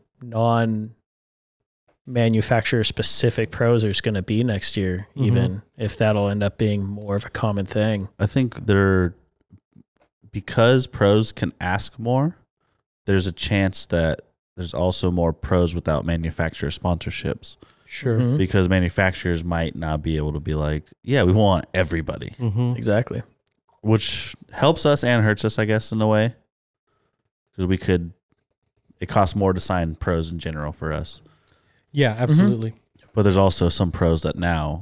non-manufacturer specific pros there's going to be next year, even if that'll end up being more of a common thing. I think because pros can ask more, there's a chance that there's also more pros without manufacturer sponsorships. Sure. Mhm. Because manufacturers might not be able to be like, yeah, we want everybody, Mm-hmm. Exactly. which helps us and hurts us, I guess, in a way. Because it costs more to sign pros in general for us. Yeah, absolutely. But there's also some pros that now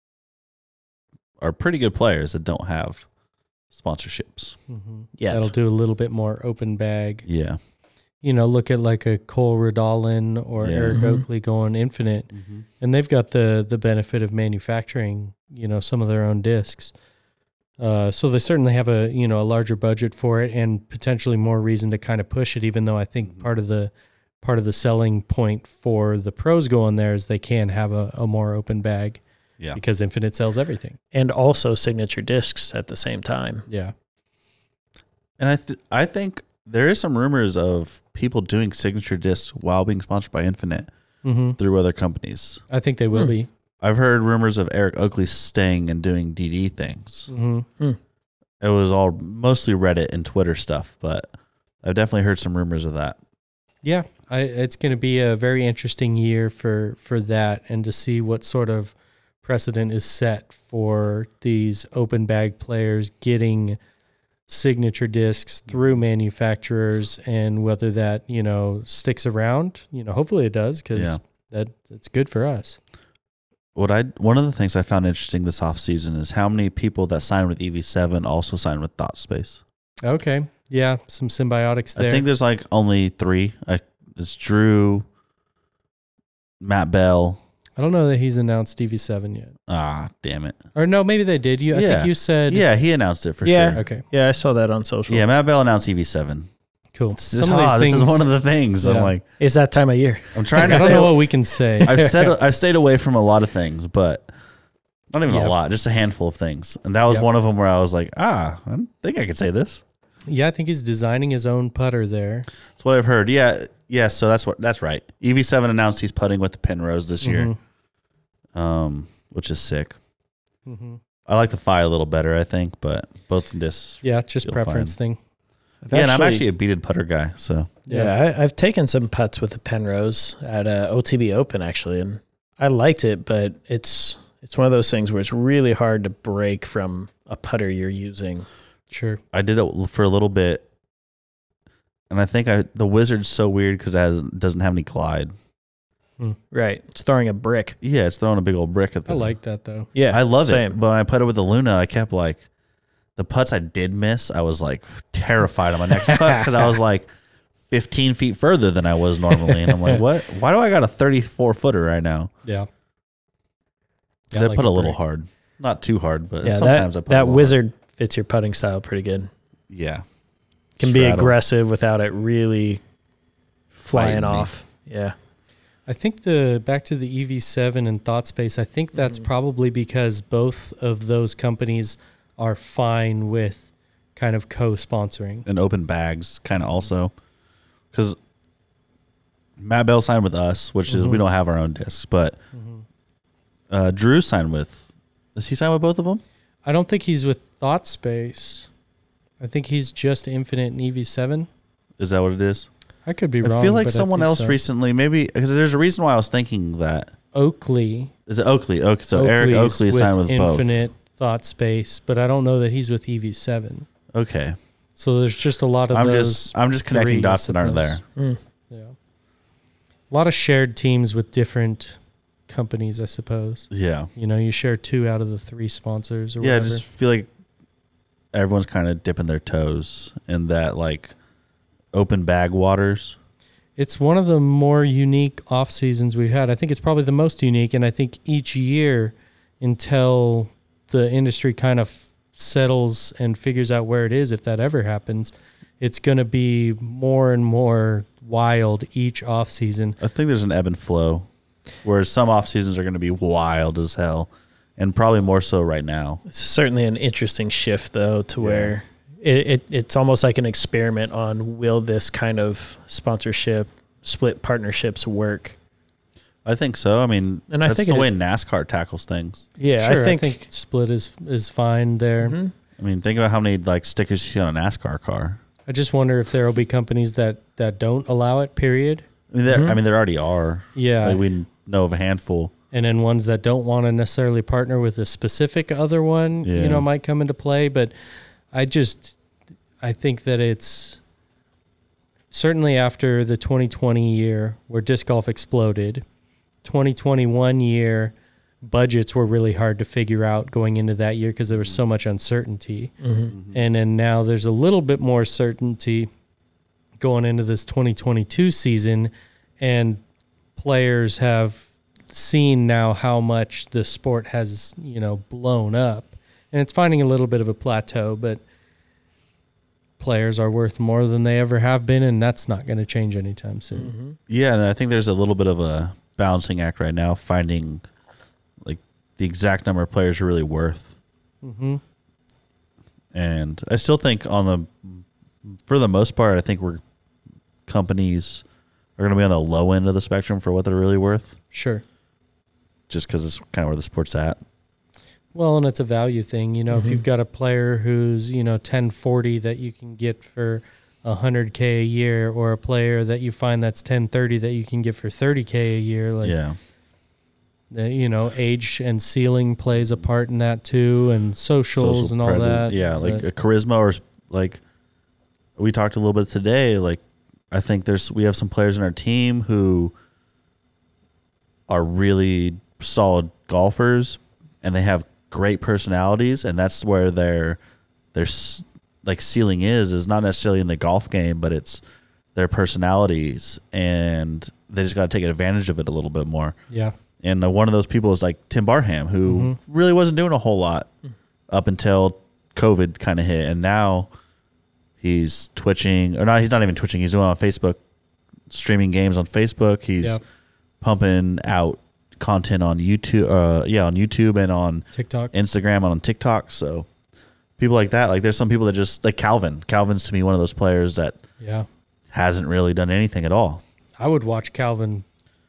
are pretty good players that don't have sponsorships. Yet. That'll do a little bit more open bag. Yeah. Look at like a Cole Radalin or Yeah. Eric Mhm. Oakley going infinite, and they've got the benefit of manufacturing, some of their own discs. So they certainly have a larger budget for it and potentially more reason to kind of push it. Even though I think part of the selling point for the pros going there is they can have a more open bag. Yeah. Because Infinite sells everything. And also signature discs at the same time. Yeah. And I think there is some rumors of people doing signature discs while being sponsored by Infinite through other companies. I think they will be. I've heard rumors of Eric Oakley staying and doing DD things. It was all mostly Reddit and Twitter stuff, but I've definitely heard some rumors of that. Yeah, it's going to be a very interesting year for that, and to see what sort of precedent is set for these open bag players getting signature discs through manufacturers, and whether that sticks around. Hopefully it does, because it's good for us. One of the things I found interesting this offseason is how many people that signed with EV7 also signed with Thought Space. Okay, yeah, some symbiotics there. I think there's like only 3. It's Drew, Matt Bell. I don't know that he's announced DV7 yet. Ah, damn it. Or no, maybe they did. I think you said. Yeah, he announced it for Yeah. sure. Okay, Yeah, I saw that on social. Yeah, Matt Bell announced EV7. cool. This is one of the things. Yeah. I'm like, It's that time of year. I'm trying to I don't say. know what we can say. I've stayed away from a lot of things, but not even Yep. a lot, just a handful of things. And that was Yep. one of them where I was like, I think I could say this. Yeah, I think he's designing his own putter there. That's what I've heard. Yeah. So that's right. EV7 announced he's putting with the Penrose this year, which is sick. I like the Fi a little better, I think, but both discs. Yeah, just feel preference fine. thing. Yeah, and I'm actually a beaded putter guy, so. I've taken some putts with the Penrose at OTB Open, actually, and I liked it, but it's one of those things where it's really hard to break from a putter you're using. Sure. I did it for a little bit, and I think the Wizard's so weird because it doesn't have any glide. Right. It's throwing a brick. Yeah, it's throwing a big old brick at the. I like that, though. Yeah. I love same. it, but when I put it with the Luna, I kept like, the putts I did miss, I was like terrified on my next putt because I was like 15 feet further than I was normally. And I'm like, what? Why do I got a 34-footer right now? Yeah. I put a little hard. Not too hard, but sometimes I put that a little Wizard fits your putting style pretty good. hard. Yeah. Can be Straddle. aggressive without it really flying Fighting me. off. Yeah. I think back to the EV7 and ThoughtSpace, I think that's probably because both of those companies are fine with kind of co-sponsoring. And open bags kind of also. Because Matt Bell signed with us, which is we don't have our own discs, but Drew signed with, does he sign with both of them? I don't think he's with ThoughtSpace. I think he's just Infinite and EV7. Is that what it is? I could be wrong. I feel like but someone think else so. recently, maybe, because there's a reason why I was thinking that. Oakley. Is it Oakley? Okay, so Eric Oakley's Oakley signed with both. Infinite, ThoughtSpace, but I don't know that he's with EV7. Okay. So there's just a lot of I'm those. just connecting three, dots I that aren't suppose. there. Yeah. A lot of shared teams with different companies, I suppose. Yeah. You know, you share 2 out of the 3 sponsors or Yeah, I whatever. just feel like everyone's kind of dipping their toes in that like open bag waters. It's one of the more unique off seasons we've had. I think it's probably the most unique, and I think each year until the industry kind of settles and figures out where it is, if that ever happens, it's going to be more and more wild each off season. I think there's an ebb and flow, whereas some off seasons are going to be wild as hell, and probably more so right now. It's certainly an interesting shift, though, to where it's almost like an experiment on will this kind of sponsorship, split partnerships work? I think so. I mean, And I that's think the way NASCAR tackles things. Yeah, Sure, I think split is fine there. I mean, think about how many like stickers you see on a NASCAR car. I just wonder if there will be companies that don't allow it, period. I mean, there already are. Yeah. Like, we know of a handful. And then ones that don't want to necessarily partner with a specific other one, Yeah. might come into play. But I think that it's certainly after the 2020 year where disc golf exploded, 2021 year budgets were really hard to figure out going into that year because there was so much uncertainty. And then now there's a little bit more certainty going into this 2022 season, and players have seen now how much the sport has, blown up, and it's finding a little bit of a plateau, but players are worth more than they ever have been, and that's not going to change anytime soon. Yeah, and I think there's a little bit of a balancing act right now, finding like the exact number of players you're really worth. And I still think for the most part, I think companies are going to be on the low end of the spectrum for what they're really worth, Sure. just because it's kind of where the sport's at. Well, and it's a value thing. If you've got a player who's, 1040 that you can get for $100K a year, or a player that you find that's 1030 that you can get for $30K a year, age and ceiling plays a part in that too, and socials Social and all predators. that. Yeah, like a charisma, or like we talked a little bit today. Like, I think we have some players in our team who are really solid golfers, and they have great personalities, and that's where their like ceiling is not necessarily in the golf game, but it's their personalities, and they just got to take advantage of it a little bit more. Yeah. And one of those people is like Tim Barham, who really wasn't doing a whole lot up until COVID kind of hit, and now he's twitching, or not. He's not even twitching. He's doing it on Facebook, streaming games on Facebook. He's pumping out content on YouTube, on YouTube and on TikTok, Instagram, and on TikTok. So people like that, like there's some people that just like Calvin. Calvin's to me one of those players that hasn't really done anything at all. I would watch Calvin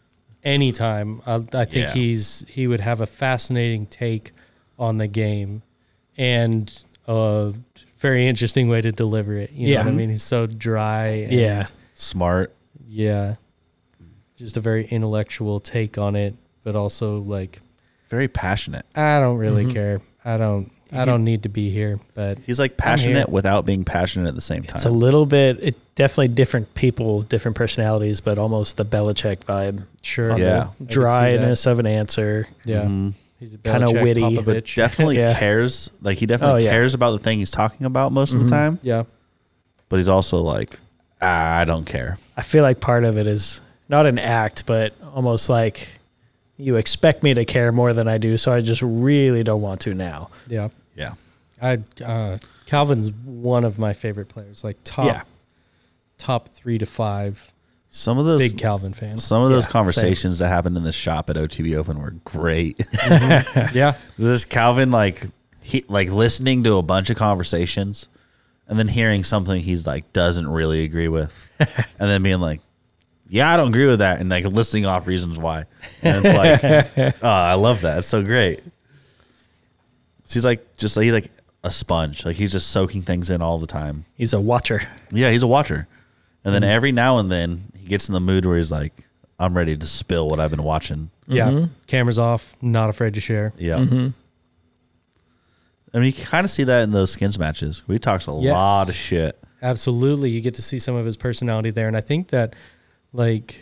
anytime. I think he would have a fascinating take on the game. and a very interesting way to deliver it. You know what I Yeah. mean? He's so dry. And Yeah. Smart. Yeah. Just a very intellectual take on it, but also like, Very passionate. I don't really care. I don't need to be here, but He's like passionate without being passionate at the same time. It's a little bit, definitely different people, different personalities, but almost the Belichick vibe. sure. On Yeah. the dryness of an answer. Yeah. Mhm. He's a Kinda Belichick, witty, But Popovich. definitely Yeah. cares. Like he definitely Oh, yeah. cares about the thing he's talking about most of the time. Yeah. But he's also like, I don't care. I feel like part of it is not an act, but almost like you expect me to care more than I do, so I just really don't want to now. Yeah. Yeah. Calvin's one of my favorite players, like top 3 to 5 Some of those big Calvin fans. some of those Yeah, conversations that happened in the shop at OTB Open were great. Yeah. This Calvin like listening to a bunch of conversations and then hearing something he's like doesn't really agree with and then being like, yeah, I don't agree with that, and like listing off reasons why. And it's like, oh, I love that. It's so great. So he's like a sponge. Like he's just soaking things in all the time. He's a watcher. Yeah, he's a watcher. And then every now and then he gets in the mood where he's like, I'm ready to spill what I've been watching. Yeah. Cameras off, not afraid to share. Yeah. I mean, you can kind of see that in those skins matches. We talked a Yes. lot of shit. Absolutely. You get to see some of his personality there. And I think that like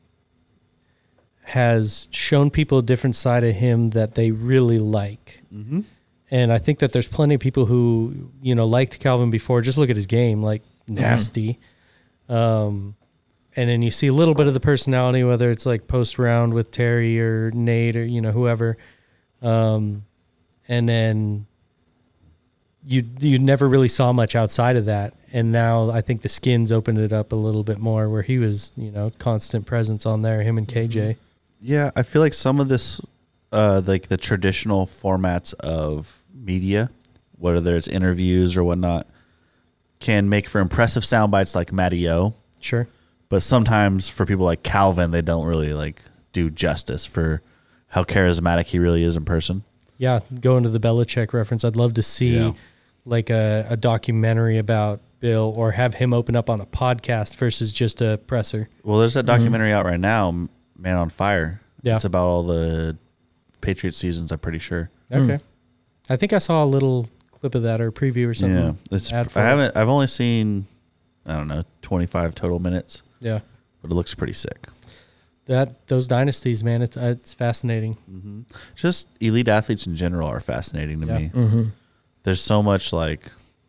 has shown people a different side of him that they really like. Mm-hmm. And I think that there's plenty of people who, liked Calvin before. Just look at his game, like nasty. And then you see a little bit of the personality, whether it's like post round with Terry or Nate or, whoever. And then you never really saw much outside of that. And now I think the skins opened it up a little bit more where he was, constant presence on there, him and KJ. Yeah, I feel like some of this, like the traditional formats of media, whether it's interviews or whatnot, can make for impressive sound bites like Matty O. Sure. But sometimes for people like Calvin, they don't really like do justice for how charismatic he really is in person. Yeah, going to the Belichick reference, I'd love to see like a documentary about Bill or have him open up on a podcast versus just a presser. Well, there's that documentary out right now, Man on Fire. Yeah. It's about all the Patriots seasons, I'm pretty sure. Okay. I think I saw a little clip of that or a preview or something. Yeah. It's Ad for it. I've only seen 25 total minutes, Yeah. but it looks pretty sick. Those dynasties, man, it's fascinating. Just elite athletes in general are fascinating to Yeah. me. There's so much like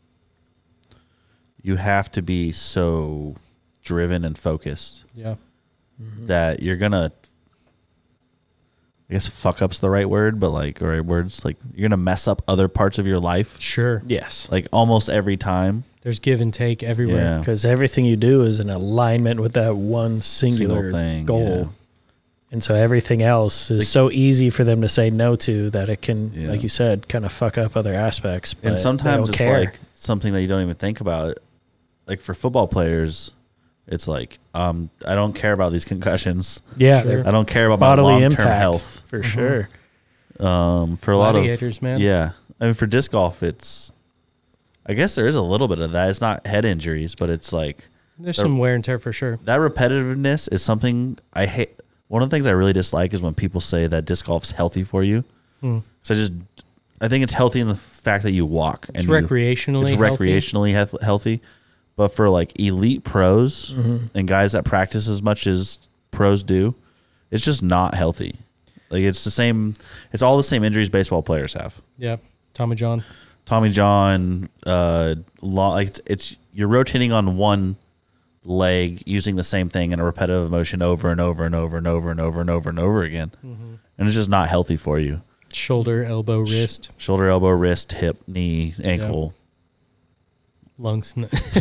you have to be so driven and focused Yeah. that you're gonna, I guess fuck up's the right word, but like or right words, like you're gonna mess up other parts of your life Sure. Yes. like almost every time. There's give and take everywhere. Yeah. Because everything you do is in alignment with that one singular thing, goal. yeah. And so everything else is so easy for them to say no to that it can, like you said, kind of fuck up other aspects. But And sometimes they it's don't care. like something that you don't even think about. Like for football players, it's like I don't care about these concussions. yeah, Sure. they're I don't care about bodily my long-term impact health. for sure. For a lot of Gladiators, man. Yeah, I mean for disc golf, I guess there is a little bit of that. It's not head injuries, but it's like There's some wear and tear for sure. that repetitiveness is something I hate. One of the things I really dislike is when people say that disc golf is healthy for you. So I think it's healthy in the fact that you walk It's and recreationally it's healthy. recreationally healthy. But for like elite pros and guys that practice as much as pros do, it's just not healthy. Like it's the same. It's all the same injuries baseball players have. Yeah. Tommy John. Tommy John, like it's you're rotating on one leg using the same thing in a repetitive motion over and over and over and over and over and over and over again, and it's just not healthy for you. Shoulder, elbow, wrist, Shoulder, elbow, wrist, hip, knee, ankle. lungs.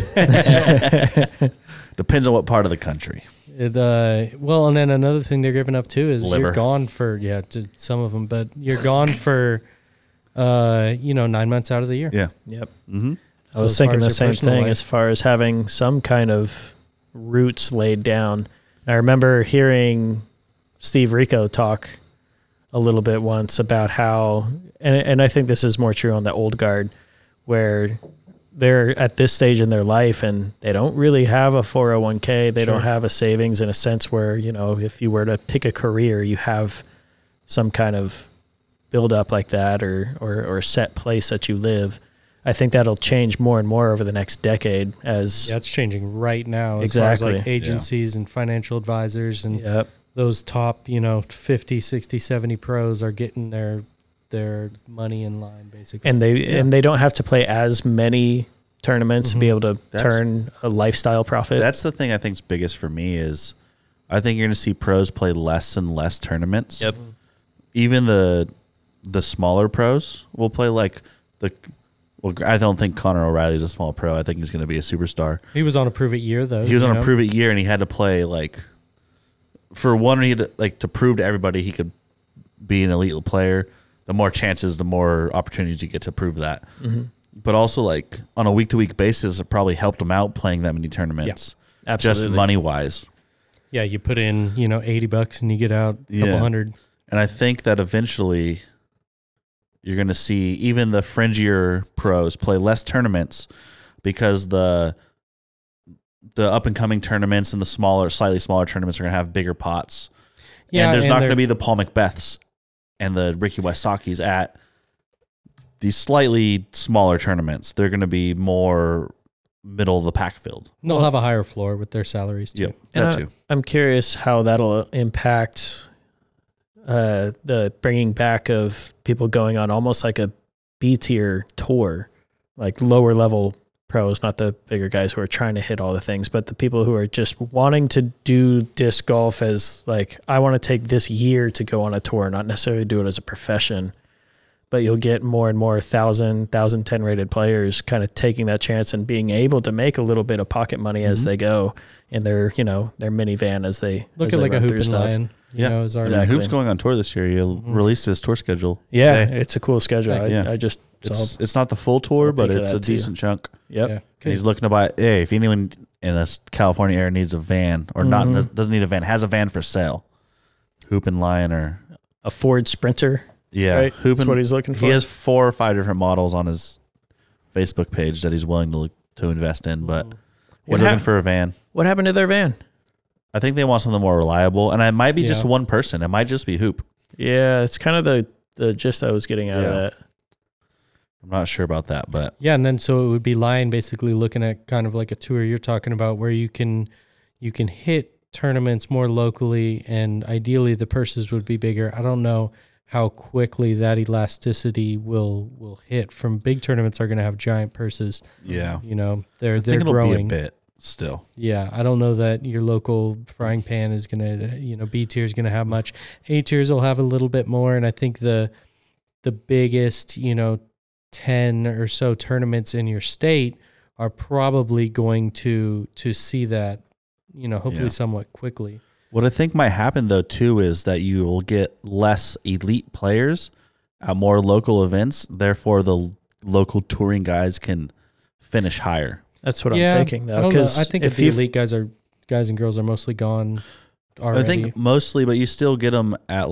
Depends on what part of the country. Well, and then another thing they're giving up too is Liver. you're gone for some of them, but you're gone for 9 months out of the year. Yeah. Yep. Mm-hmm. I was as far thinking the as your same personal thing life. as far as having some kind of roots laid down. I remember hearing Steve Rico talk a little bit once about how, and I think this is more true on the old guard, where they're at this stage in their life and they don't really have a 401k. They don't have a savings in a sense where, you know, if you were to pick a career, you have some kind of build up like that or set place that you live. I think that'll change more and more over the next decade as it's changing right now as exactly. far as like agencies and financial advisors and Yep. those top, 50, 60, 70 pros are getting their money in line basically. And they don't have to play as many tournaments to be able to turn a lifestyle profit. That's the thing I think is biggest for me is I think you're going to see pros play less and less tournaments. Yep. Even the smaller pros will play I don't think Connor O'Reilly's a small pro. I think he's going to be a superstar. He was on a prove it year though. He was on a prove it year and he had to play for one, he had to prove to everybody he could be an elite player. The more chances, the more opportunities you get to prove that. Mm-hmm. But also on a week-to-week basis, it probably helped him out playing that many tournaments. Yeah, absolutely. Just money-wise. Yeah, you put in, $80 and you get out a couple hundred. And I think that eventually you're going to see even the fringier pros play less tournaments because the up-and-coming tournaments and the slightly smaller tournaments are going to have bigger pots. Yeah, and there's not going to be the Paul Macbeths and the Ricky Wysocki's at these slightly smaller tournaments. They're going to be more middle of the pack field. They'll have a higher floor with their salaries too. Yep, that too. I'm curious how that'll impact the bringing back of people going on almost like a B tier tour, like lower level pros, not the bigger guys who are trying to hit all the things, but the people who are just wanting to do disc golf as I want to take this year to go on a tour, not necessarily do it as a profession. But you'll get more and more 1,010 rated players kind of taking that chance and being able to make a little bit of pocket money as they go in their, their minivan as they look at a Hoop and Lion. Is our exactly. Hoop's going on tour this year. He released his tour schedule. Yeah, today. It's a cool schedule. I just it's not the full tour, but it's a decent chunk. Yep. Yeah. He's looking to buy. Hey, if anyone in a California area needs a van or doesn't need a van, has a van for sale, Hoop and Lion or a Ford Sprinter. Yeah, right? That's what he's looking for. He has 4 or 5 different models on his Facebook page that he's willing to invest in, but he's looking for a van. What happened to their van? I think they want something more reliable, and it might be just one person. It might just be Hoop. Yeah, it's kind of the gist I was getting out of that. I'm not sure about that, but and then so it would be Lion basically looking at kind of like a tour you're talking about where you can hit tournaments more locally, and ideally the purses would be bigger. I don't know how quickly that elasticity will hit. From big tournaments are going to have giant purses. Yeah. They're it'll growing. Be a bit still. Yeah. I don't know that your local frying pan is going to, B tier is going to have much. A tiers will have a little bit more. And I think the biggest, 10 or so tournaments in your state are probably going to see that, hopefully somewhat quickly. What I think might happen, though, too, is that you will get less elite players at more local events. Therefore, the local touring guys can finish higher. That's what I'm thinking, though. I think if the elite guys and girls are mostly gone already. I think mostly, but you still get them at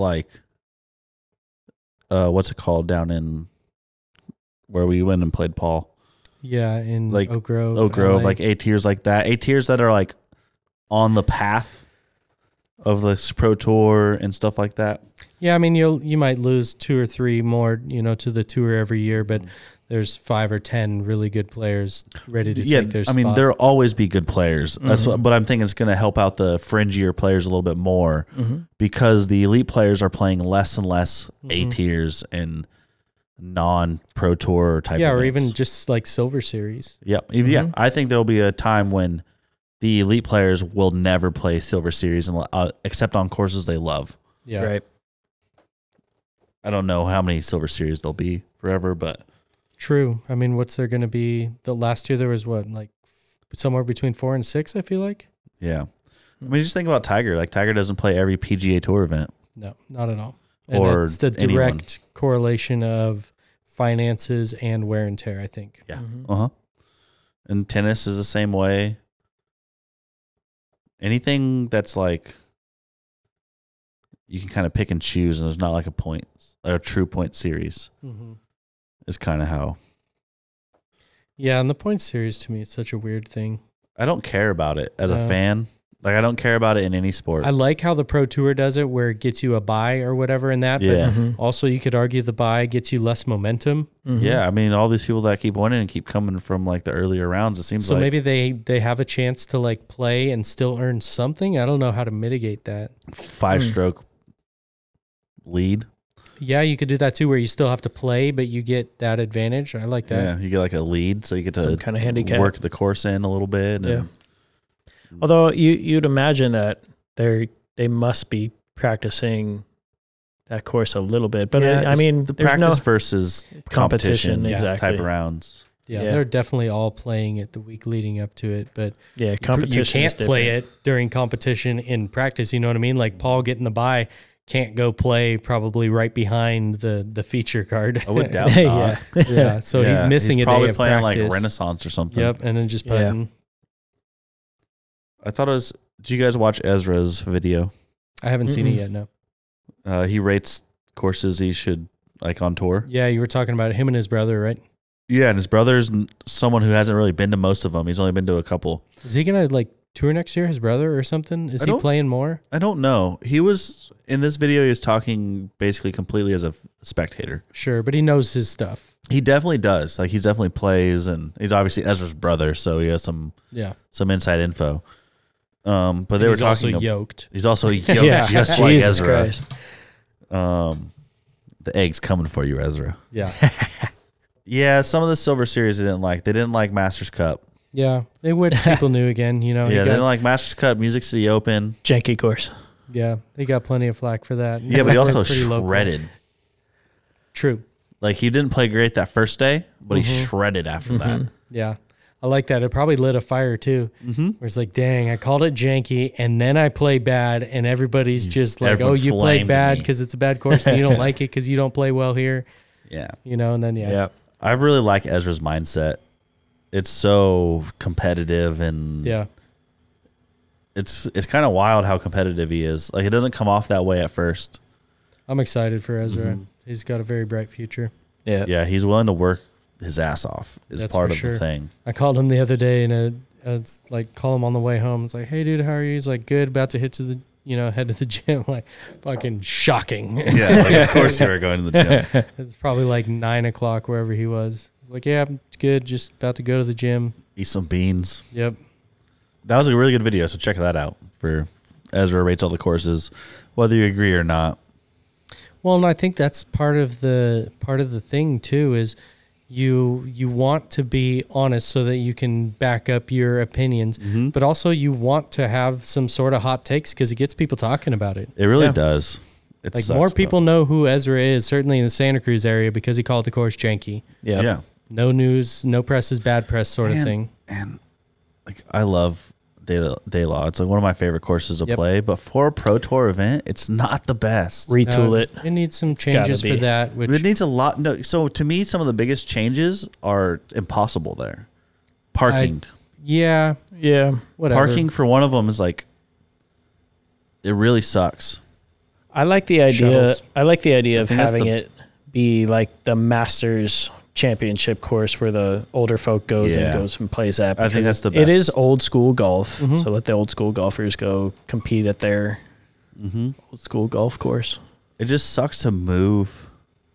what's it called down in where we went and played Paul? Yeah, in Oak Grove. Oak Grove, like A tiers like that. A tiers that are on the path of the pro tour and stuff like that. Yeah, I mean you might lose 2 or 3 more, to the tour every year, but there's 5 or 10 really good players ready to take their spot. I mean there'll always be good players. That's but I'm thinking it's going to help out the fringier players a little bit more because the elite players are playing less and less A tiers and non-pro tour type. Yeah, events. or even just like Silver Series. Yep. Yeah, I think there'll be a time when the elite players will never play Silver Series except on courses they love. Yeah. Right. I don't know how many Silver Series there'll be forever, but true. I mean, what's there going to be? The last year there was somewhere between 4 and 6. I feel like. Yeah. I mean, just think about Tiger. Tiger doesn't play every PGA Tour event. No, not at all. And or it's the direct correlation of finances and wear and tear. I think. Yeah. And tennis is the same way. Anything that's you can kind of pick and choose, and there's not like a true point series. Mm-hmm. Is kind of how. Yeah, and the point series to me is such a weird thing. I don't care about it as a fan. Like, I don't care about it in any sport. I like how the Pro Tour does it, where it gets you a bye or whatever in that. Yeah. But also, you could argue the bye gets you less momentum. Yeah, I mean, all these people that keep winning and keep coming from like the earlier rounds, it seems So like maybe they have a chance to like play and still earn something. I don't know how to mitigate that. 5-stroke lead. Yeah, you could do that too, where you still have to play, but you get that advantage. I like that. Yeah, you get like a lead, so you get to Some kind of handicap. work the course in a little bit. Yeah. And Although you'd imagine that they must be practicing that course a little bit, but I mean, the there's practice no versus competition, competition exactly. type of rounds. Yeah, Yeah. they're definitely all playing it the week leading up to it, but Yeah, you competition. can't is play different. it during competition in practice. You know what I mean? Like Paul getting the bye can't go play probably right behind the feature card. I would doubt Yeah. not. Yeah, so he's Yeah, missing a probably day of playing practice. like Renaissance or something. Yep, and then just Yeah. putting. I thought it was. Did you guys watch Ezra's video? I haven't seen it yet. No. He rates courses he should like on tour. Yeah, you were talking about him and his brother, right? Yeah, and his brother's someone who hasn't really been to most of them. He's only been to a couple. Is he gonna like tour next year? His brother or something? Is I he don't- playing more? I don't know. He was in this video. He was talking basically completely as a spectator. Sure, but he knows his stuff. He definitely does. Like, he definitely plays, and he's obviously Ezra's brother, so he has some Yeah, inside info. But they And were he's also talking. yoked. He's also yoked, Yeah, just like Jesus Ezra. Christ. The egg's coming for you, Ezra. Yeah, Yeah, some of the Silver Series they didn't like. They didn't like Masters Cup. yeah. They would people new again. You know. Yeah, they didn't like Masters Cup, Music City Open. Janky course. Yeah, they got plenty of flack for that. Yeah, but he also Pretty local. shredded. True. Like, he didn't play great that first day, but he shredded after that. Yeah. I like that. It probably lit a fire too. Where it's like, dang, I called it janky and then I play bad and everybody's just like, everyone oh, you played flamed bad me. because it's a bad course and you don't like it because you don't play well here, Yeah. you know, and then, yeah. I really like Ezra's mindset. It's so competitive, and Yeah. it's kind of wild how competitive he is. Like, it doesn't come off that way at first. I'm excited for Ezra. He's got a very bright future. Yeah. Yeah, he's willing to work his ass off is That's part for of sure. the thing. I called him the other day and it's like, call him on the way home. It's like, hey, dude, how are you? He's like, good, about to head to the, head to the gym. Like, fucking shocking. Yeah, like, of course you were going to the gym. It's probably like 9 o'clock wherever he was. He's like, yeah, I'm good. Just about to go to the gym. Eat some beans. Yep. That was a really good video, so check that out for Ezra rates all the courses, whether you agree or not. Well, and I think that's part of the thing too is you want to be honest so that you can back up your opinions, but also you want to have some sort of hot takes because it gets people talking about it. It really Yeah. does. It Like sucks, more but- people know who Ezra is, certainly in the Santa Cruz area, because he called the course janky. Yeah. Yeah. No news, no press is bad press sort of Man, thing. And like, I love De La. It's like one of my favorite courses to Yep. play, but for a Pro Tour event, it's not the best. Retool it. It needs some gotta changes for be. that. Which It needs a lot. No, so to me, some of the biggest changes are impossible there. Parking. yeah, Yeah. whatever. Parking for one of them is like, it really sucks. I like the idea. Shuttles. I like the idea of think that's having the- it be like the Masters Championship course where the older folk goes Yeah. and goes and plays at. I think because that's the It is best. old school golf, so let the old school golfers go compete at their old school golf course. It just sucks to move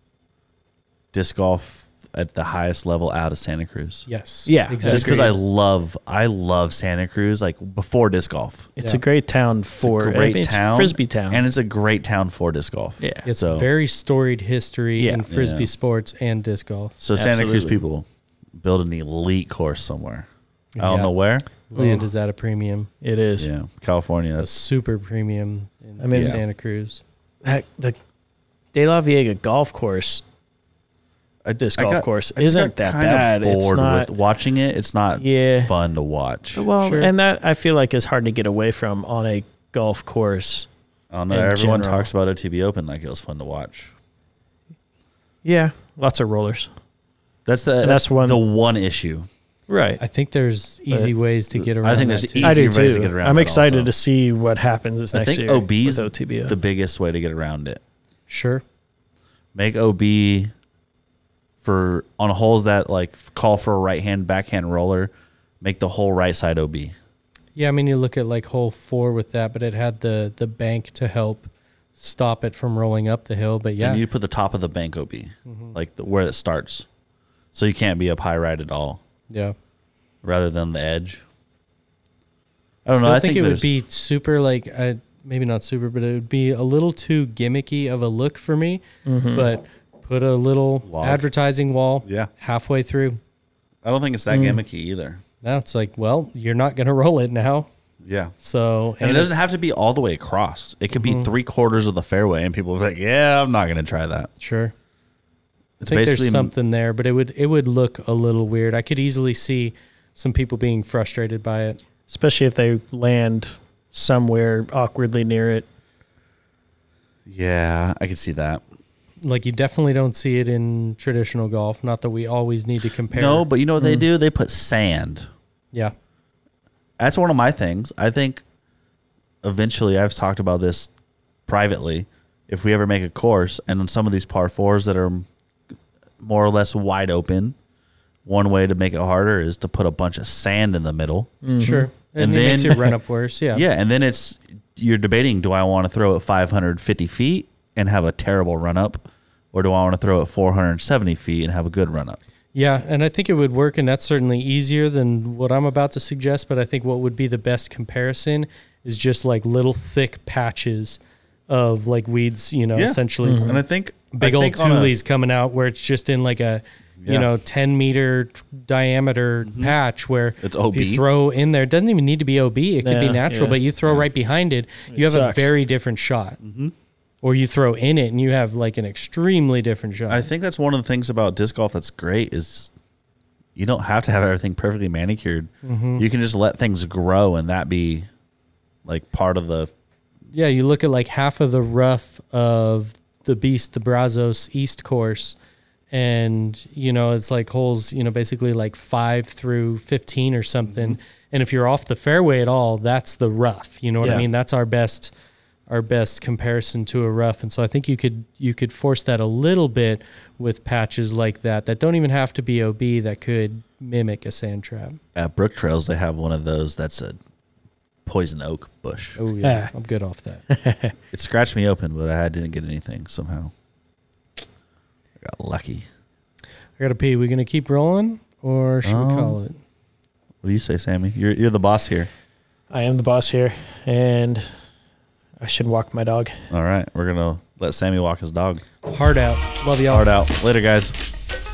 disc golf at the highest level out of Santa Cruz. Yes. Yeah, Exactly. Just because I love Santa Cruz, like before disc golf. It's Yeah. a great town It's for a great it's town, Frisbee town. and it's a great town for disc golf. Yeah. It's So- very storied history Yeah. in Frisbee Yeah. sports and disc golf. So Santa Cruz Absolutely. people build an elite course somewhere. I don't Yeah. know where. Land is at a premium, It is. Yeah, California. a That's super premium in I mean- Santa Cruz. Heck, the De La Viega golf course, disc golf course, I just isn't got that kinda bad. It's Bored not. with watching it. It's not Yeah. fun to watch. Well, Sure. and that I feel like is hard to get away from on a golf course. I don't know. in Everyone general. talks about OTB Open like it was fun to watch. Yeah, lots of rollers. That's that's one- the one issue. Right. I think there's easy ways to get around. I think that there's too. I do easier ways too. to get around I'm it excited also. to see what happens this I next think year OB is with OTBO. the biggest way to get around it. Sure. Make OB for on holes that like call for a right hand backhand roller. Make the whole right side OB. Yeah, I mean, you look at like hole 4 with that, but it had the bank to help stop it from rolling up the hill. But yeah, And you put the top of the bank OB, like where it starts, so you can't be up high right at all, yeah. rather than the edge. I don't Still know. I think it would there's- be super like maybe not super, but it would be a little too gimmicky of a look for me. But put a little Log. advertising wall Yeah. halfway through. I don't think it's that gimmicky either. Now it's like, well, you're not going to roll it now. Yeah. So And it doesn't it's- have to be all the way across. It could be 3/4 of the fairway, and people will be like, "Yeah, I'm not going to try that." Sure. It's I think basically there's something there, but it would look a little weird. I could easily see some people being frustrated by it. Especially if they land somewhere awkwardly near it. Yeah, I can see that. Like you definitely don't see it in traditional golf. Not that we always need to compare. No, but you know what they do? They put sand. Yeah. That's one of my things. I think eventually, I've talked about this privately. If we ever make a course, and on some of these par fours that are more or less wide open, one way to make it harder is to put a bunch of sand in the middle. Sure. And it makes then- your run up worse. Yeah. Yeah, and then you're debating: do I want to throw it 550 feet and have a terrible run up, or do I want to throw it 470 feet and have a good run up? Yeah, and I think it would work, and that's certainly easier than what I'm about to suggest. But I think what would be the best comparison is just like little thick patches of like weeds, essentially And I think big I old think on a- tules coming out where it's just in like a, Yeah. 10-meter diameter patch where It's if OB. you throw in there, it doesn't even need to be OB. It could be Yeah, natural, yeah. but you throw right behind it, you have sucks. a very different shot. Or you throw in it and you have like an extremely different shot. I think that's one of the things about disc golf that's great is you don't have to have everything perfectly manicured. You can just let things grow and that be like part of the Yeah, you look at like half of the rough of the Brazos East course, and it's like holes, basically like 5 through 15 or something. And if you're off the fairway at all, that's the rough. You know what I Yeah. mean? That's our best comparison to a rough. And so I think you could force that a little bit with patches like that don't even have to be OB, that could mimic a sand trap. at Brook Trails. They have one of those that's a poison oak bush. Oh Yeah. yeah, I'm good off that. It scratched me open, but I didn't get anything somehow. I got lucky. I gotta pee. We gonna keep rolling, or should we call it? What do you say, Sammy? You're the boss here. I am the boss here, and I should walk my dog. All right, we're gonna let Sammy walk his dog. Hard out. Love y'all. Hard out. Later, guys.